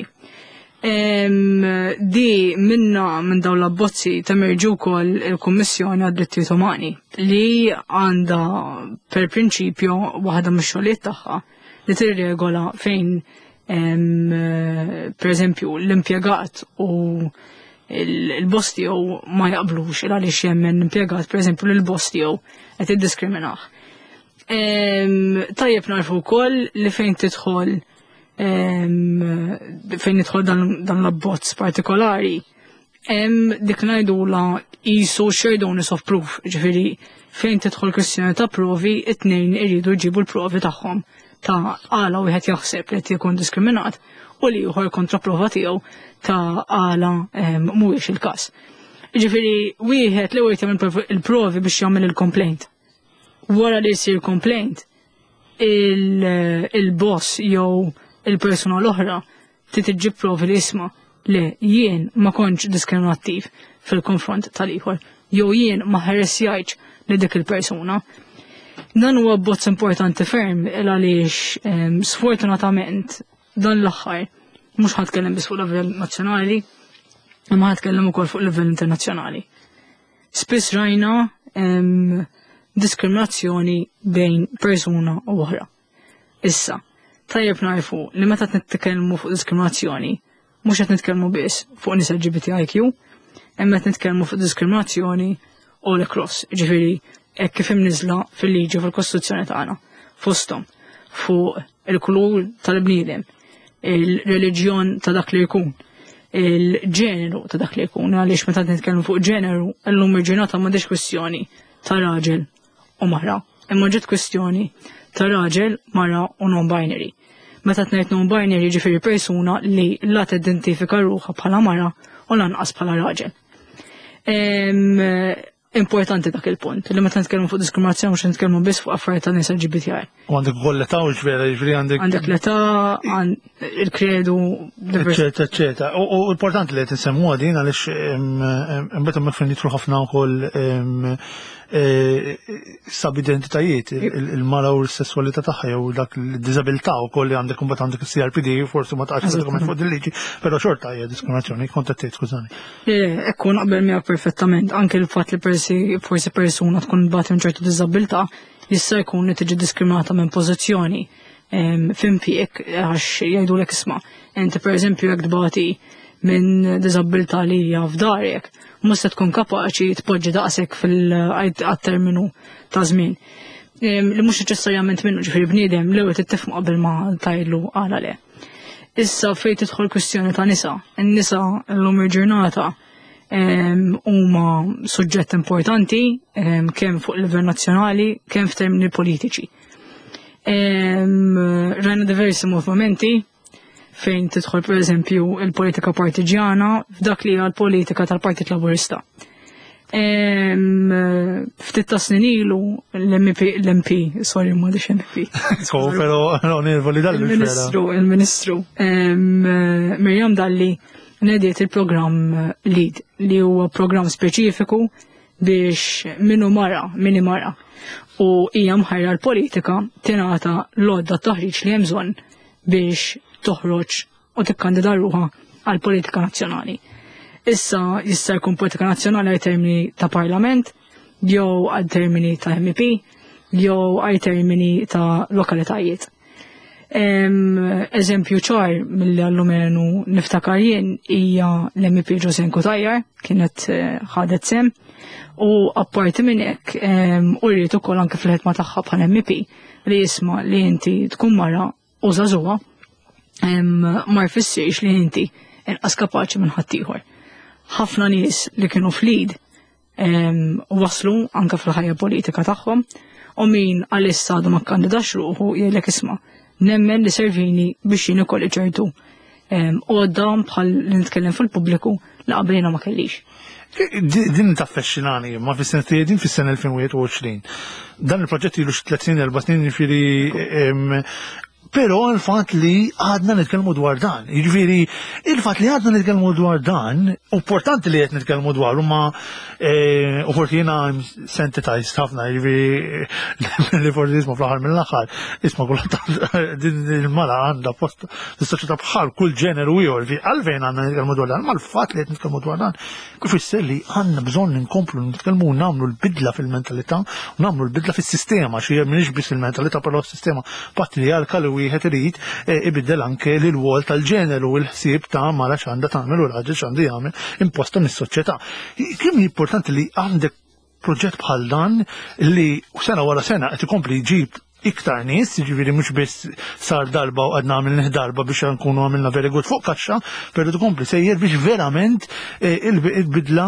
Di minna minn dawn l-abbozzi temerġu wkoll il-Kummissjoni għad-Drittijiet Umani li għandha per prinċipju waħda mix-xogħlijiet tagħha li tirregola fejn pereżempju l-impjegat u il-boss tiegħu ma jaqblux il għaliex jemmen impjegat pereżempju li l-boss tiegħu qed iddiskriminah. Tajjeb narfu wkoll li fejn tidħol fejn jidħol dan l-abbozz partikolari hemm dik ngħidula qisu shared onus of proof, ġifieri fejn tidħol kwestjoni ta' provi it-tnejn iridu jġibu l-provi tagħhom ta' għala wieħed jaħseb li qed jkun diskriminat u li ieħor kontraprova tiegħu ta' għala mhuwiex il-każ. Ġifieri wieħed li wieħed jagħmel il-provi biex jagħmel il-complaint. Wara li jsir complaint, il-boss jew il-persuna l-oħra trid provi li jisma' li jien ma kontx diskriminattiv fil-konfront tal-ieħor, jew jien ma ħaressjajtx li dik il-persuna. Dan huwa bozz importanti ferm għaliex sfortunatament dan l-aħħar mhux ħadkellem biss fuq livell nazzjonali, imma ħadkellem ukoll fuq livell internazzjonali. Spiss rajna diskriminazzjoni bejn persuna u oħra. Issa, tajjeb narfu li meta nitkellmu fuq diskriminazzjoni, mhux qed nitkellmu biss fuq nies L G B T I Q, imma qed nitkellmu fuq diskriminazzjoni all across, ġifieri hekk kif imniżla fil-liġi fil-Kostituzzjoni tagħna, fosthom fuq il-kulur tal-bniedem, il-reliġjon ta' dak li jkun, il-ġeneru ta' dak li jkun, għaliex meta nitkellmu fuq ġeneru, llum il-ġurnata m'għandix kwestjoni ta' raġel u mara, imma ġiet kwestjoni ta' raġel, mara u non-binary. Meta tnejt non-binary ġifieri persuna li la tidentifika ruħha bħala mara u lanqas bħala raġel. Importanti dak il-punt, li meta nitkellmu fuq diskriminazzjoni mhux nitkellmu biss fuq affarijiet ta' nies L G B T I. U għandek ukoll l-età u ġvera, jiġifieri għandek. Għandek l-età, il-kredu, eċetera, eċetera. U importanti li qed insemmuha din għaliex imbagħad hemmhekk fejn jidħlu ħafna wkoll sab-identitajiet, il-mara u l-sessualità tagħha jew dak l-diżabilità wkoll li għandek imbagħad għandek is-C R P D, forsi ma taqgħodx dokument fuq din liġi, però xorta hija diskriminazzjoni, kont qed tgħid skużani. Ekku naqbel miegħek perfettament, anke l-fatt li forsi persuna tkun bagħad minn ċertu diżabilità jista' jkun li tiġi diskriminata minn pożizzjoni f'impjieg għax jgħidulek isma' inti pereżempju jekk tbagħti minn diżabilità li hija f'darek mhux se tkun kapaċi tpoġġi daqshekk fil-terminu ta' żmien. Li mhux neċessarjament minnu ġifieri bniedem l-ewwel tittifhmu qabel ma tgħidlu għala le. Issa fejn tidħol kwistjoni ta' nisa, in-nisa llum il-ġurnata huma suġġett importanti kemm fuq livell nazzjonali kemm f'termini politiċi. Rajna diversi movimenti fejn tidħol pereżempju il-politika partiġjana f'dak li hija l-politika tal-Partit Laburista. Ftit ta' snin ilu l-M P, sorry ma dix M P. Ko, pero onorevoli Dalli. Il-Ministru, il-Ministru. Mirjam Dalli nediet il-programm LEAD li huwa programm speċifiku biex minnu mara, minni mara. U hija mħajra l-politika tingħata l-għodda taħriġ li hemm bżonn biex toħroġ u tikkandida ruħha għall-politika nazzjonali. Issa jista' jkun politika nazzjonali għal termini ta' parlament, jew għal termini ta' M P, jew għal termini ta' lokalitajiet. Eżempju ċar mill-li għallumenu niftakar jien hija l-M P Ġosenko Tajjar, kienet ħadet sem, u apparti minn hekk urrit ukoll anke fil-ħidma tagħha bħal M P li jisma' li inti tkun mara u żagħżugħa ma jfissirx li inti inqas kapaċi minn ħaddieħor. Ħafna nies li kienu f'LEAD waslu anke fil-ħajja politika tagħhom u min għalissa għadu ma kkandidax ruħu jgħidlek isma' nemmen li servini biex jien ukoll ċertu għodda bħal li nitkellem fil-pubbliku li qablina ma kellix. Din taffexxinani, ma fis-sena din fis-sena elfin u għoxrin. Dan il-proġett ilu xi tliet snin erba' snin jiġifieri però il-fatt li għadna nitkellmu dwar dan. Jiġifieri il-fatt li għadna nitkellmu dwar dan, importanti li qed nitkellmu dwar huma u forsi jiena sensitized ħafna jiġifieri li forsi isma' fl-aħħar mill-aħħar isma' kulħadd din il-mala għandha post fis-soċjetà bħal kull ġeneru ieħor għalfejn għandna nitkellmu dwar dan, mal-fatt li qed nitkellmu dwar dan kif isser li għandna bżonn inkomplu nitkellmu u nagħmlu l-bidla fil-mentalità u nagħmlu l-bidla fis-sistema xi m'iniex biss il-mentalità però s-sistema patriarkali wieħed irid ibiddel anke l-wol tal-ġeneru u l-ħsieb ta' mara x'għandha tagħmel u raġel x'għandu jagħmel imposta mis-soċjetà. Kemm importanti li għandek proġett bħal dan li sena wara sena qed ikompli jġib iktar nies, jiġifieri mhux biss sar darba u qed nagħmel darba biex nkunu għamilna very good fuq kaxxa, però tkompli sejjer biex verament il-bidla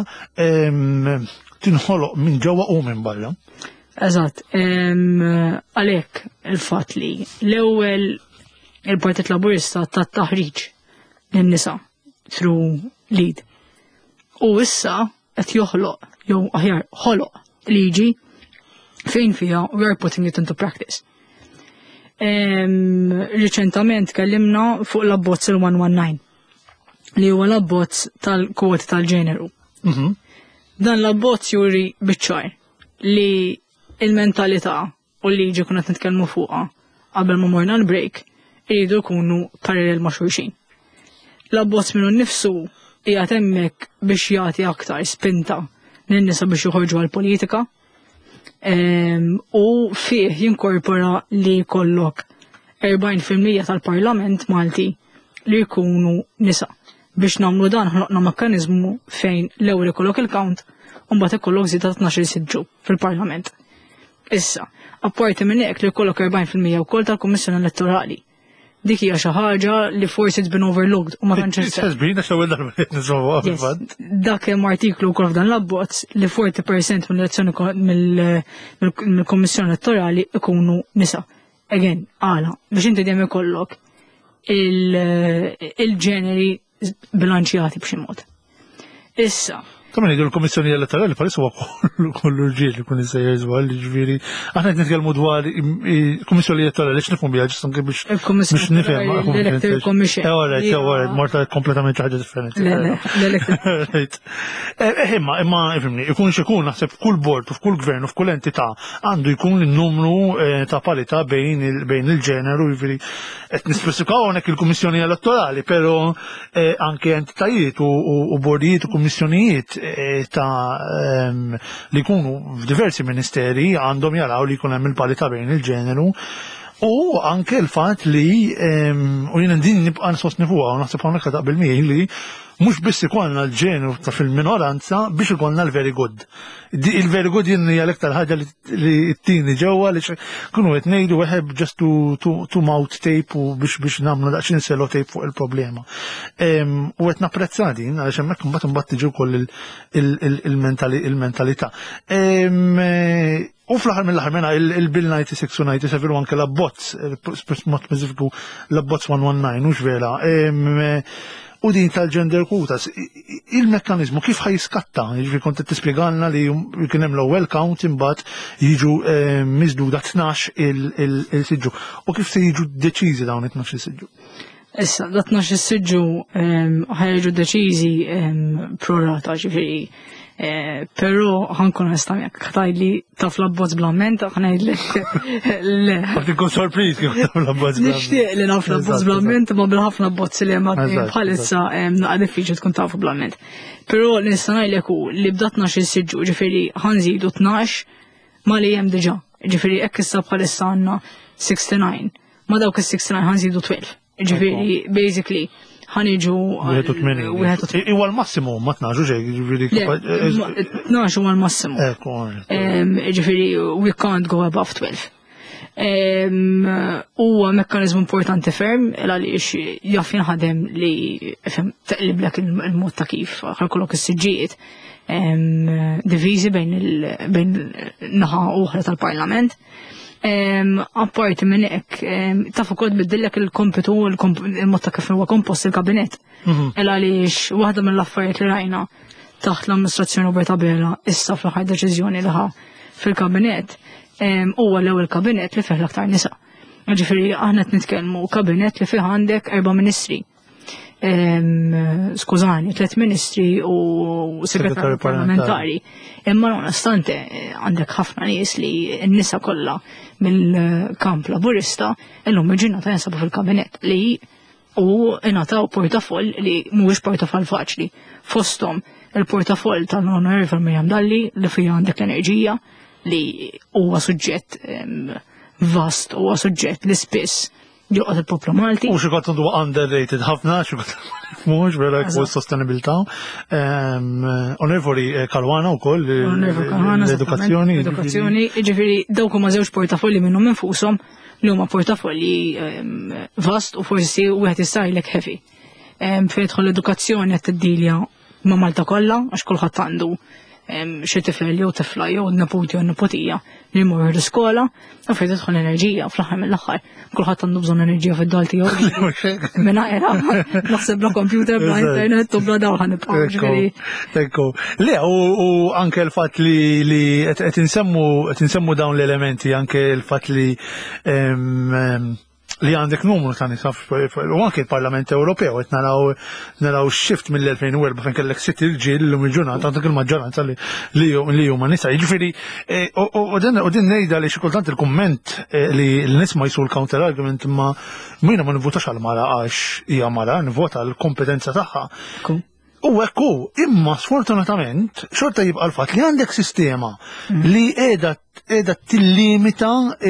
tinħoloq minn ġewwa u minn barra. Eżatt, għalhekk il-fatt li l-ewwel il-Partit Laburista tat taħriġ lin-nisa through LEAD. U issa qed joħloq jew aħjar ħoloq liġi fejn fiha we are putting it into practice. Riċentament kellimna fuq l-abbozz il-one nineteen li huwa l-abbozz tal-kwoti tal-ġeneru. Dan l-abbozz juri biċ-ċar li il-mentalità u l-liġi kuna nitkellmu fuqha qabel ma morna l-break iridu jkunu parallel ma' xulxin. L-abbozz minnu nnifsu qiegħed hemmhekk biex jagħti aktar spinta lin-nisa biex joħorġu għall-politika u fih jinkorpora li jkollok erbgħin fil-mija tal-Parlament Malti li jkunu nisa. Biex nagħmlu dan ħloqna mekkaniżmu fejn l-ewwel ikollok il-count u mbagħad ikollok żieda ta' tnax-il siġġu fil-Parlament. Issa, apparti minn hekk li jkollok erbgħin fil-mija wkoll tal-Kummissjoni Elettorali. Dik hija xi ħaġa li forsi it's been overlooked u ma tantx dak hemm artiklu wkoll f'dan l-abbozz li forty percent mill-elezzjoni mill-Kummissjoni Elettorali ikunu nisa. Again, għala, biex inti dejjem ikollok il-ġeneri bilanċjati b'xi mod. Issa, Kamma ngħidu l-Kummissjoni Elettorali palissa huwa kollu rġiel li kun isejjer żwal, jiġifieri aħna qed nitkellmu dwar il-Kummissjoni Elettorali x'nifhmu biha ġust anke biex biex nifhem. L-Electoral Commission. Alright, alright, morta kompletament ħaġa differenti. Imma imma ifhimni, ikun x'ikun naħseb f'kull bord u f'kull gvern u f'kull entità għandu jkun in-numru ta' parità bejn il-ġeneru, jiġifieri qed nispecifikaw hawnhekk il-Kummissjoni Elettorali, però anke entitajiet u bordijiet u kummissjonijiet ta' li jkunu f'diversi ministeri għandhom jaraw li jkun hemm il-parità bejn il-ġeneru u anke l-fatt li u jiena din nibqa' nsostni fuqha u naħseb hawnhekk taqbel miegħi li mhux biss ikollna l-ġeneru ta' fil-minoranza biex ikollna l-very good. Il-very good jien hija l-iktar ħaġa li t-tieni ġewwa li kunu qed ngħidu weħeb just to mouth tape u biex biex nagħmlu daqsxejn sello tape fuq il-problema. U qed napprezza din għaliex hemmhekk imbagħad imbagħad tiġi wkoll il-mentalità. U fl-aħħar mill-aħħar mena il-Bill ninety-six u ninety-seven u anke l-abbozz, mod speċifiku l-abbozz one nineteen mhux vera. u din tal-gender quotas, il-mekkanizmu kif ħajiskatta? Jiġri kont tispjegalna li kien hemm l-ewwel count imbagħad jiġu miżduda tnax il-siġġu. U kif se jiġu deċiżi dawn it-tnax il-siġġu? Issa, da tnax il-siġġu ħajġu deċiżi prorata ġifieri. Pero ħankun għastamjak, ħtajli taf l-abbozz blamment, ħanajdlek le. Għatikun sorpriz kif taf l-abbozz blamment. Nishtiq li naf l-abbozz blamment, ma bil-ħafna abbozz li jemma bħalissa naqqa diffiċi tkun tafu blamment. Pero nistanajlek u li bdatna xil siġġu, ġifiri ħanżidu tnax ma li jem diġa. Ġifiri ekk issa bħalissa għanna sixty-nine, ma dawk il-sixty-nine ħanżidu twelve. Ġifiri, basically, ħaniġu Iwa l-massimu, ma tnaġu ġej, ġifiri. tnax huwa l-massimu. Ġifiri, we can't go above twelve. Huwa mekkanizmu importanti ferm, għaliex jaf jinħadem li taqliblek il-mod ta' kif ħalkollok is-siġġijiet diviżi bejn naħa oħra tal-Parlament. Apparti minn hekk, taf ukoll biddillek il-kompitu il-mod ta' kif huwa kompost il-kabinet. Ela għaliex waħda mill-affarijiet li rajna taħt l-amministrazzjoni Roberta Bela issa fl-aħħar deċiżjoni li ħa fil-kabinet huwa l-ewwel kabinet li fih l-aktar nisa. Ġifieri aħna qed nitkellmu kabinet li fih għandek erba' ministri. Skużani, tliet ministri u segretarju parlamentari. Imma nonostante għandek ħafna nies li n-nisa kollha mill-kamp laburista illum il-ġurnata jinsabu fil-kabinet li u ingħataw portafoll li mhuwiex portafoll faċli. Fosthom il-portafoll tal-Onorevoli Mirjam Dalli li fija għandek l-enerġija li huwa suġġett vast, huwa suġġett li spiss joqgħod il-poplu Malti. U xi kont huwa underrated ħafna, xi kont mhux vera fuq is-sostenibilità. Onorevoli Kalwana wkoll l-edukazzjoni. Edukazzjoni, jiġifieri dawk huma żewġ portafolli minnhom infushom li huma portafolli vast u forsi wieħed jista' jgħidlek heavy. Fejn tidħol l-edukazzjoni qed tiddilja ma' Malta kollha għax kulħadd għandu xi tifel jew tifla jew nepoti jew nepotija li jmorru l-iskola u fejn tidħol enerġija fl-aħħar mill-aħħar. Kulħadd għandu bżonn enerġija fid-dal tiegħu. Mingħajrha naħseb bla computer, bla internet u bla dawn ħanibqgħu. Ekku. Le u anke l-fatt li qed insemmu dawn l-elementi, anke l-fatt li li għandek numru ta' nisa u anke il-Parlament Ewropew qed naraw naraw shift mill-elfejn u erba' fejn kellek sitt irġiel illum il-ġurnata għandek il-maġġoranza li huma nisa. Jiġifieri u din ngħidha li xi kultant il-kumment li l-nisma' jsu l-counter argument imma jiena ma nivvutax għal mara għax hija mara, nivvota l-kompetenza tagħha. U hekk hu, imma sfortunatament xorta jibqa' l-fatt li għandek sistema li qiegħda qiegħda tillimita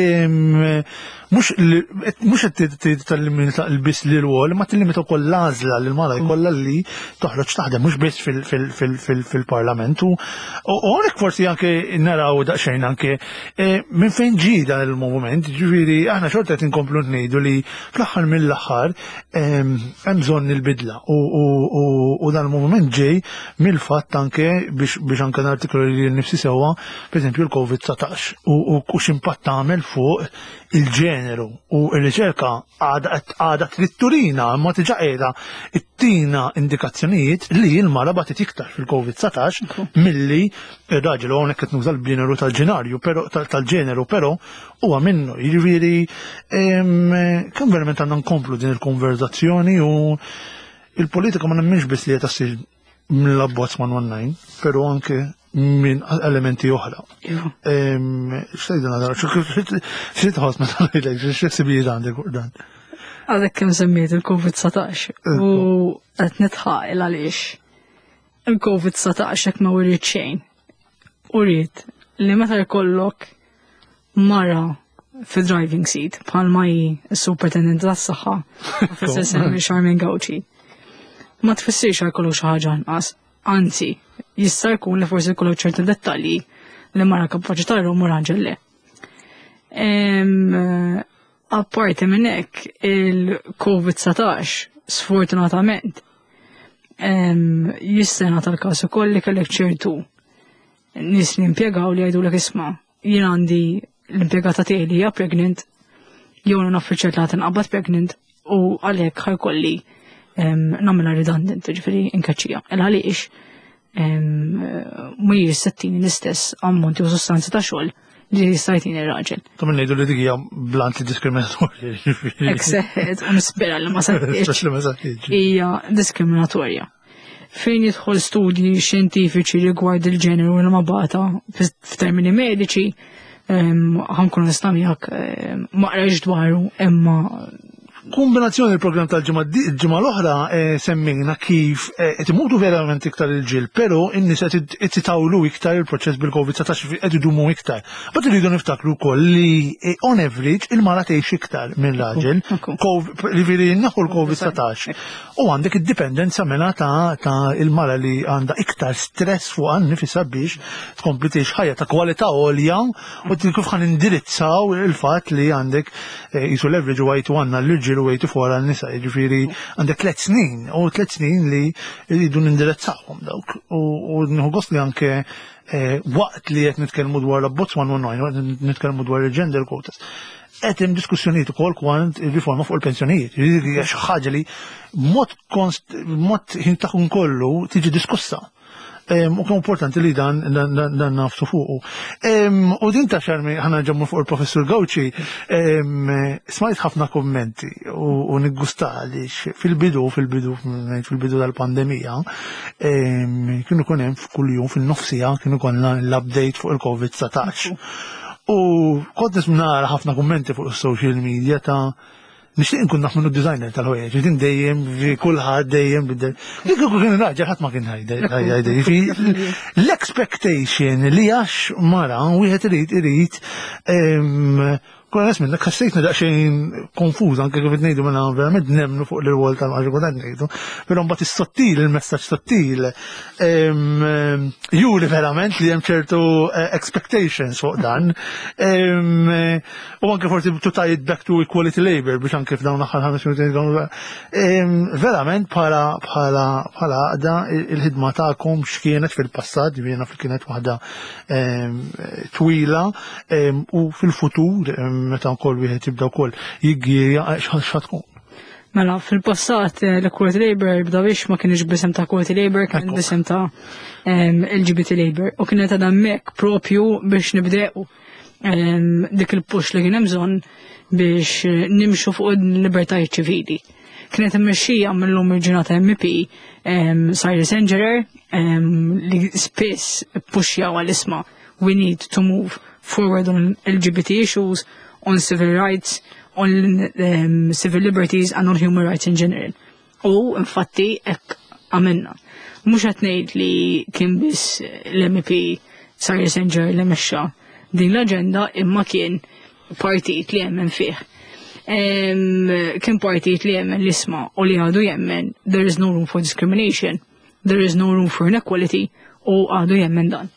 mhux qed tillimita l-biss lil wol, ma tillimita wkoll l-għażla li l-mara jkollha li toħroġ taħdem mhux biss fil-Parlament. U hawnhekk forsi anke naraw daqsxejn anke minn fejn ġie dan il-moviment, ġifieri aħna xorta qed inkomplu ngħidu li fl-aħħar mill-aħħar hemm bżonn il-bidla u dan il-moviment ġej mill-fatt anke biex anke nartiklu li nnifsi sewwa pereżempju l-COVID nineteen u x'impatt tagħmel fuq il-ġeneru u r-riċerka għadha trid turina imma tiġa qiegħda ttina indikazzjonijiet li l-mara bagħtet iktar fil-COVID nineteen milli ir-raġel u hawnhekk qed nuża l-ġeneru tal-ġenarju tal-ġeneru però huwa minnu. Jiġifieri kemm verament għandna nkomplu din il-konverzazzjoni u il-politika ma nemminx biss li qed issir mill-abbozz one nineteen, però anke minn elementi oħra. X'tgħidilna nara, xi tħoss meta ngħidlek, x'ħsibijiet għandek fuq dan? Għadek kemm semmiet il-COVID nineteen u qed nitħaqel għaliex il-COVID nineteen hekk ma wrid xejn. Urid li meta jkollok mara fi driving seat bħalma hi s-superintendent tas-saħħa Professor Charmaine Gauci. Ma tfissirx jkollok xi ħaġa nqas. Anzi, jista' jkun li forsi jkollok ċerti dettalji li mara kapaċità jrom u raġel le. Apparti minn hekk il-COVID nineteen sfortunatament jista' jingħata l-każ ukoll li kellek ċertu nies li impjegaw li jgħidulek isma' jien għandi l-impjegata tiegħi li hija pregnant jew non uffiċjal li tinqabad pregnant u għalhekk ħajkolli nagħmilha redundant, ġifieri inkaċċija. Ela għaliex mhijiex settini l-istess ammonti u sostanzi ta' xogħol li jista' jtini r-raġel. Ta' minn ngħidu li dik hija blanti diskriminatorja. Hekk seħħet u nispera li ma saħħitx hija diskriminatorja. Fejn jidħol studji xjentifiċi rigward il-ġeneru u l-mabata f'termini mediċi, ħankun nista' miegħek ma qrajx dwaru imma kombinazzjoni il-programm tal-ġimgħa l-oħra semmejna kif qed imutu verament iktar il-ġil, però in-nies qed itawlu iktar il-proċess bil-COVID setax qed idumu iktar. Bad iridu niftakru wkoll li on average il-mara tgħix iktar minn raġel, jiġifieri naħu l-COVID setax. U għandek id-dipendenza mela ta' il-mara li għandha iktar stress fuq nifisha biex tkompli tgħix ħajja ta' kwalità għolja u kif ħan indirizzaw il-fatt li għandek qisu l-average wajtu għandna l-irġiel u għajtu fuq għal-nisa, ġifiri għandek tlet snin, u tlet snin li jridu nindirizzawhom dawk. U nħu gost li anke waqt li qed nitkellmu dwar l-abbozz one one nine, nitkellmu dwar il-gender quotas. Qed hemm diskussjonijiet ukoll kwant ir-riforma fuq il-pensjonijiet. Hija xi ħaġa li mod ħin tagħhom kollu tiġi diskussa. U kien importanti li dan nafsu fuqu. U din ta' xarmi ħana ġemmu fuq il-professur Gawċi, smajt ħafna kommenti u niggusta għaliex fil-bidu, fil-bidu, fil-bidu tal-pandemija, kienu kunem f'kull-jum fil-nofsija, kienu konna l-update fuq il-COVID setax. U kont nismna ħafna kommenti fuq il-social media ta' nixtieq nkun naf minnu designer tal-ħwejjeġ, din dejjem kulħadd dejjem bidel. Dik ukoll kien raġel ħadd ma kien ħajda. L-expectation li għax mara wieħed irid irid kuna nies minnek ħassejtna daqsxejn konfuż anke kif ngħidu minn verament nemmnu fuq l-irwol tal-maġi kont ngħidu, però mbagħad is-sottil, il-messaġġ sottil juri verament li hemm ċertu expectations fuq dan. U anke forsi to tie it back to equality labor biex anke f'dawn l-aħħar ħames minuti verament bħala bħala bħala għaqda il-ħidma tagħkom x'kienet fil-passat, jiena kienet waħda twila u fil-futur meta wkoll wieħed jibda wkoll jiggirja x'ħa tkun. Mela, fil-passat l-equality labor bda biex ma kienx bisem ta' equality labor, kien bisem ta' L G B T labor. U kienet għadha hemmhekk propju biex nibdequ dik il-push li kien hemm bżonn biex nimxu fuq il-libertajiet ċivili. Kienet immexxija mill-lum il-ġurnata M P Cyrus Engerer li spiss pushjaw għal-isma we need to move forward on L G B T issues, on civil rights, on um, civil liberties and on human rights in general. U infatti ek għamilna. Mux għatnejd li kien bis l-M P Cyrus Engerer li mexxa din l-agenda imma kien partit li jemmen fih. Um, kien partit li jemmen l-isma u li għadu jemmen there is no room for discrimination, there is no room for inequality u għadu jemmen dan.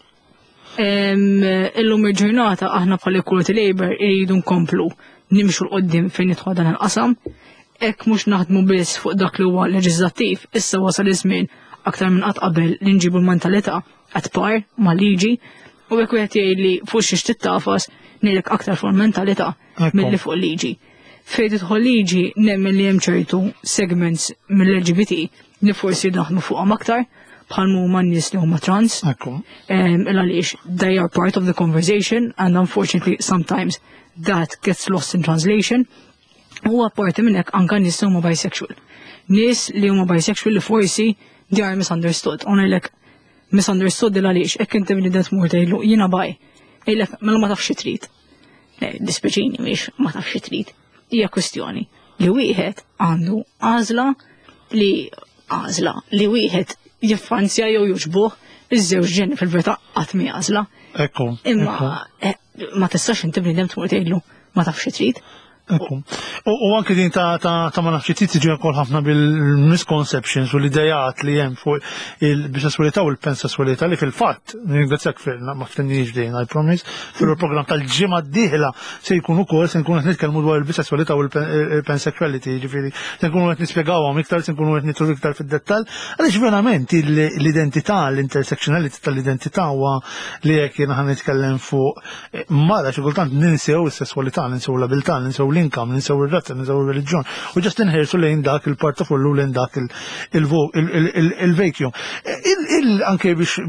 Illum il-ġurnata aħna bħal equality labor iridu nkomplu nimxu l-qoddim fejn nidħol dan il-qasam, hekk mhux naħdmu biss fuq dak li huwa leġislattiv, issa wasal iż-żmien aktar minn qatt qabel li nġibu l-mentalità qed par ma' liġi u hekk wieħed jgħid li fuq xi tittafas ngħidlek aktar fuq il-mentalità milli fuq liġi. Fejn tidħol liġi nemmen li hemm ċertu segments mill-L G B T li forsi naħdmu fuqhom aktar bħal huma n-nies li huma trans. Għaliex they are part of the conversation and unfortunately sometimes that gets lost in translation. U apparti minn hekk anke nies li huma bisexual. Nies li huma bisexual li forsi they are misunderstood. U ngħidlek misunderstood il għaliex hekk inti bniedem tmur tgħidlu jiena baj. Ngħidlek mela ma tafx xi trid. Dispeċini mhix ma tafx xi trid. Hija kwestjoni li wieħed għandu għażla li għażla li wieħed jiffanzja jew juġbuh iż-żewġ ġenni fil-verità qatt mi għażla. Ekku. Imma ma tistax inti bniedem tmur tgħidlu ma tafx xi trid. U anke din ta' ta' ma nafx tiġi wkoll ħafna bil-misconceptions u l-idejat li hemm fuq il-bisessualità u l-pensessualità li fil-fatt ningrazzjak fil ma ftenniex din I promise fil-programm tal-ġimgħa d-dieħla se jkun ukoll se nkunu qed nitkellmu dwar il-bisessualità u l-pansexuality, ġifieri se nkunu qed nispjegawhom iktar, se nkunu qed nidħlu iktar fid-dettall għaliex verament l-identità, l-intersectionality tal-identità huwa li hekk jiena ħa nitkellem fuq mara xi kultant ninsew is-sesswalità, ninsew l-abilità, ninsew l-inkam, ninsew ir-razza, ninsew ir-reliġjon, u ġast inħersu lejn dak il-portafollu lejn dak il-vacuum. Anke biex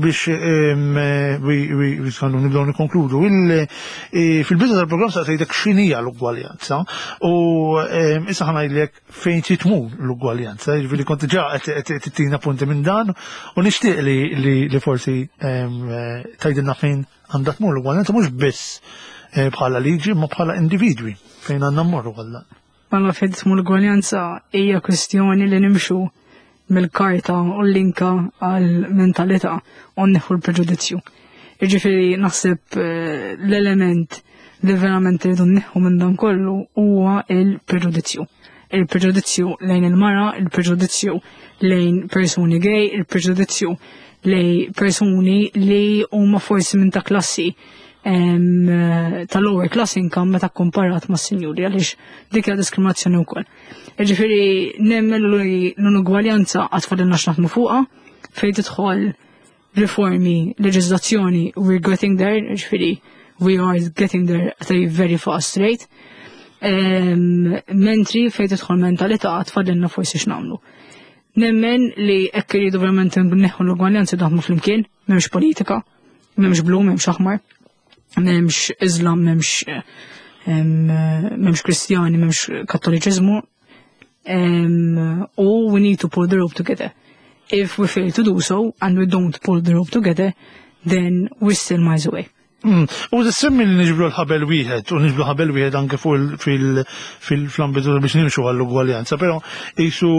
biex nibdew nikkonkludu, fil-bidu tal-programm sa tgħidlek x'inhija l-ugwaljanza u issa ħanajdlek fejn trid tmur l-ugwaljanza, jiġifieri kont ġa qed tittina punti minn dan u nixtieq li forsi tgħidilna fejn għandha tmur l-ugwaljanza mhux biss bħala liġi ma bħala individwi fejn għandna mmorru għalla. Mela fejn tmur l-ugwaljanza hija kwestjoni li nimxu mill-karta u l-linka għal-mentalità u nneħħu l-preġudizzju. Jiġifieri naħseb l-element li verament rridu nneħħu minn dan kollu huwa il-preġudizzju. Il-preġudizzju lejn il-mara, il-preġudizzju lejn persuni gay, il-preġudizzju lejn persuni li huma forsi minn ta' klassi ta' lower class income meta comparat ma' sinjuri għaliex dik hija diskriminazzjoni wkoll. Jiġifieri nemmen li l-ugwaljanza qatt fadilna x'naħdmu fuqha fejn tidħol riformi, leġiżlazzjoni, we're getting there, jiġifieri we are getting there at a very fast rate. Mentri fejn tidħol mentalità qatt fadilna forsi x'nagħmlu. Nemmen li hekk iridu verament nneħħu l-ugwaljanza daħmu flimkien, m'hemmx politika, m'hemmx blu, m'hemmx aħmar, m'hemmx Islam, m'hemmx m'hemmx Kristjani, m'hemmx Kattoliċiżmu. Or we need to pull the rope together. If we fail to do so and we don't pull the rope together, then we're still miles away. U semmi li niġbru l-ħabel wieħed, u niġbru ħabel wieħed anke fuq fil-ambitu biex nimxu għall-ugwaljanza, però jisu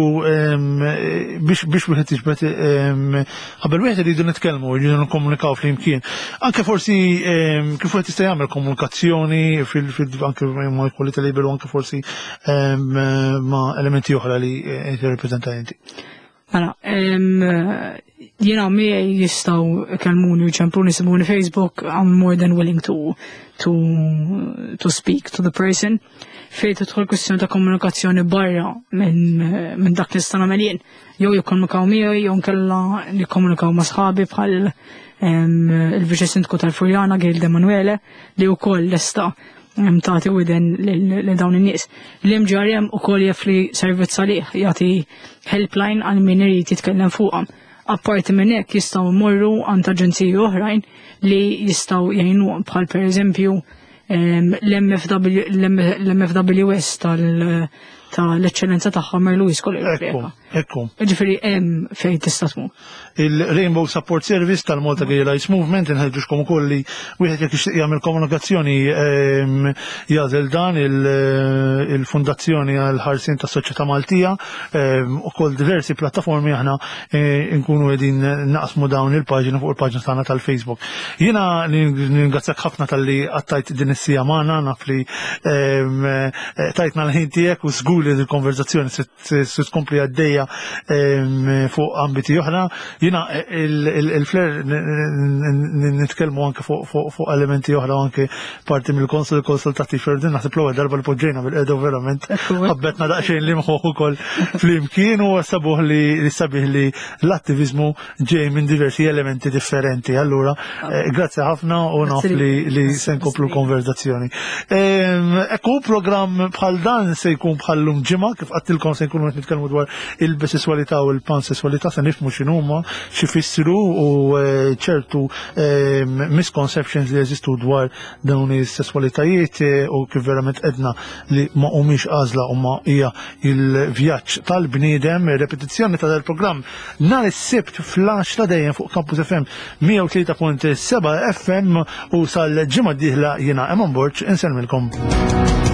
biex wieħed jiġbed ħabel wieħed iridu nitkellmu, iridu nikkomunikaw flimkien. Anke forsi kif wieħed jista' jagħmel komunikazzjoni anke ma' equality label u anke forsi ma' elementi oħra li jirrappreżenta inti. Mela, jiena miegħi jistgħu kellmuni u ċempuni simuni Facebook, I'm more than willing to to to speak to the person. Fejn tidħol kwistjoni ta' komunikazzjoni barra minn minn dak li nista' nagħmel jien. Jew jikkomunikaw miegħi jew nkella nikkomunikaw ma' sħabi bħal il-Viċi Sindku tal-Furjana Gail De Manuele li wkoll lesta tagħti widen lil dawn in-nies. L-M G R M ukoll jaf li servizz għalih jagħti helpline għal min irid jitkellem fuqhom. Apparti minn hekk jistgħu jmorru għand aġenziji oħrajn li jistgħu jgħinuhom bħal pereżempju l-M F W S tal-eċċellenza tagħha Mary Louise College. Ekku. Ġifieri hemm fejn tista' tmur. Il-Rainbow Support Service tal-Malta Gay Rights Movement inħeġġuxkom ukoll li wieħed jekk jixtieq jagħmel komunikazzjoni jagħżel dan il-Fundazzjoni għal ħarsien tas-Soċjetà Maltija ukoll diversi plattaformi aħna nkunu qegħdin naqsmu dawn il-paġina fuq il-paġna tagħna tal-Facebook. Jiena ningrazzjak ħafna talli qattajt din is-sija magħna naf li tajtna l-ħin tiegħek u żgur li l-konverzazzjoni se tkompli għaddejja fuq ambiti oħra. Jiena il-fler nitkellmu anke fuq elementi oħra anke parti mill-konsul konsultattiv ferdin naħseb l-ewwel darba li poġġejna bil-qedu verament ħabbetna daqsxejn li mħoħ ukoll flimkien u sabuh li sabiħ li l-attivizmu ġej minn diversi elementi differenti. Allura grazzi ħafna u naf li se nkomplu konverzazzjoni. Ekku programm bħal dan se jkun bħallum ġimgħa kif qattilkom se jkunu qed nitkellmu dwar il-bisessualità u l-pansessualità se nifhmu x'inhuma x'ifissru u ċertu misconceptions li jeżistu dwar dawn is-sesswalitajiet u kif verament qedna li ma humiex għażla u ma hija il-vjaġġ tal-bniedem. Repetizzjoni ta' dal-programm nhar is-Sibt fl-għaxra dejjem fuq Campus F M mija u tlieta punt seba' F M u sal-ġimgħa d-dieħla jiena Eman Borċ insellmilkom.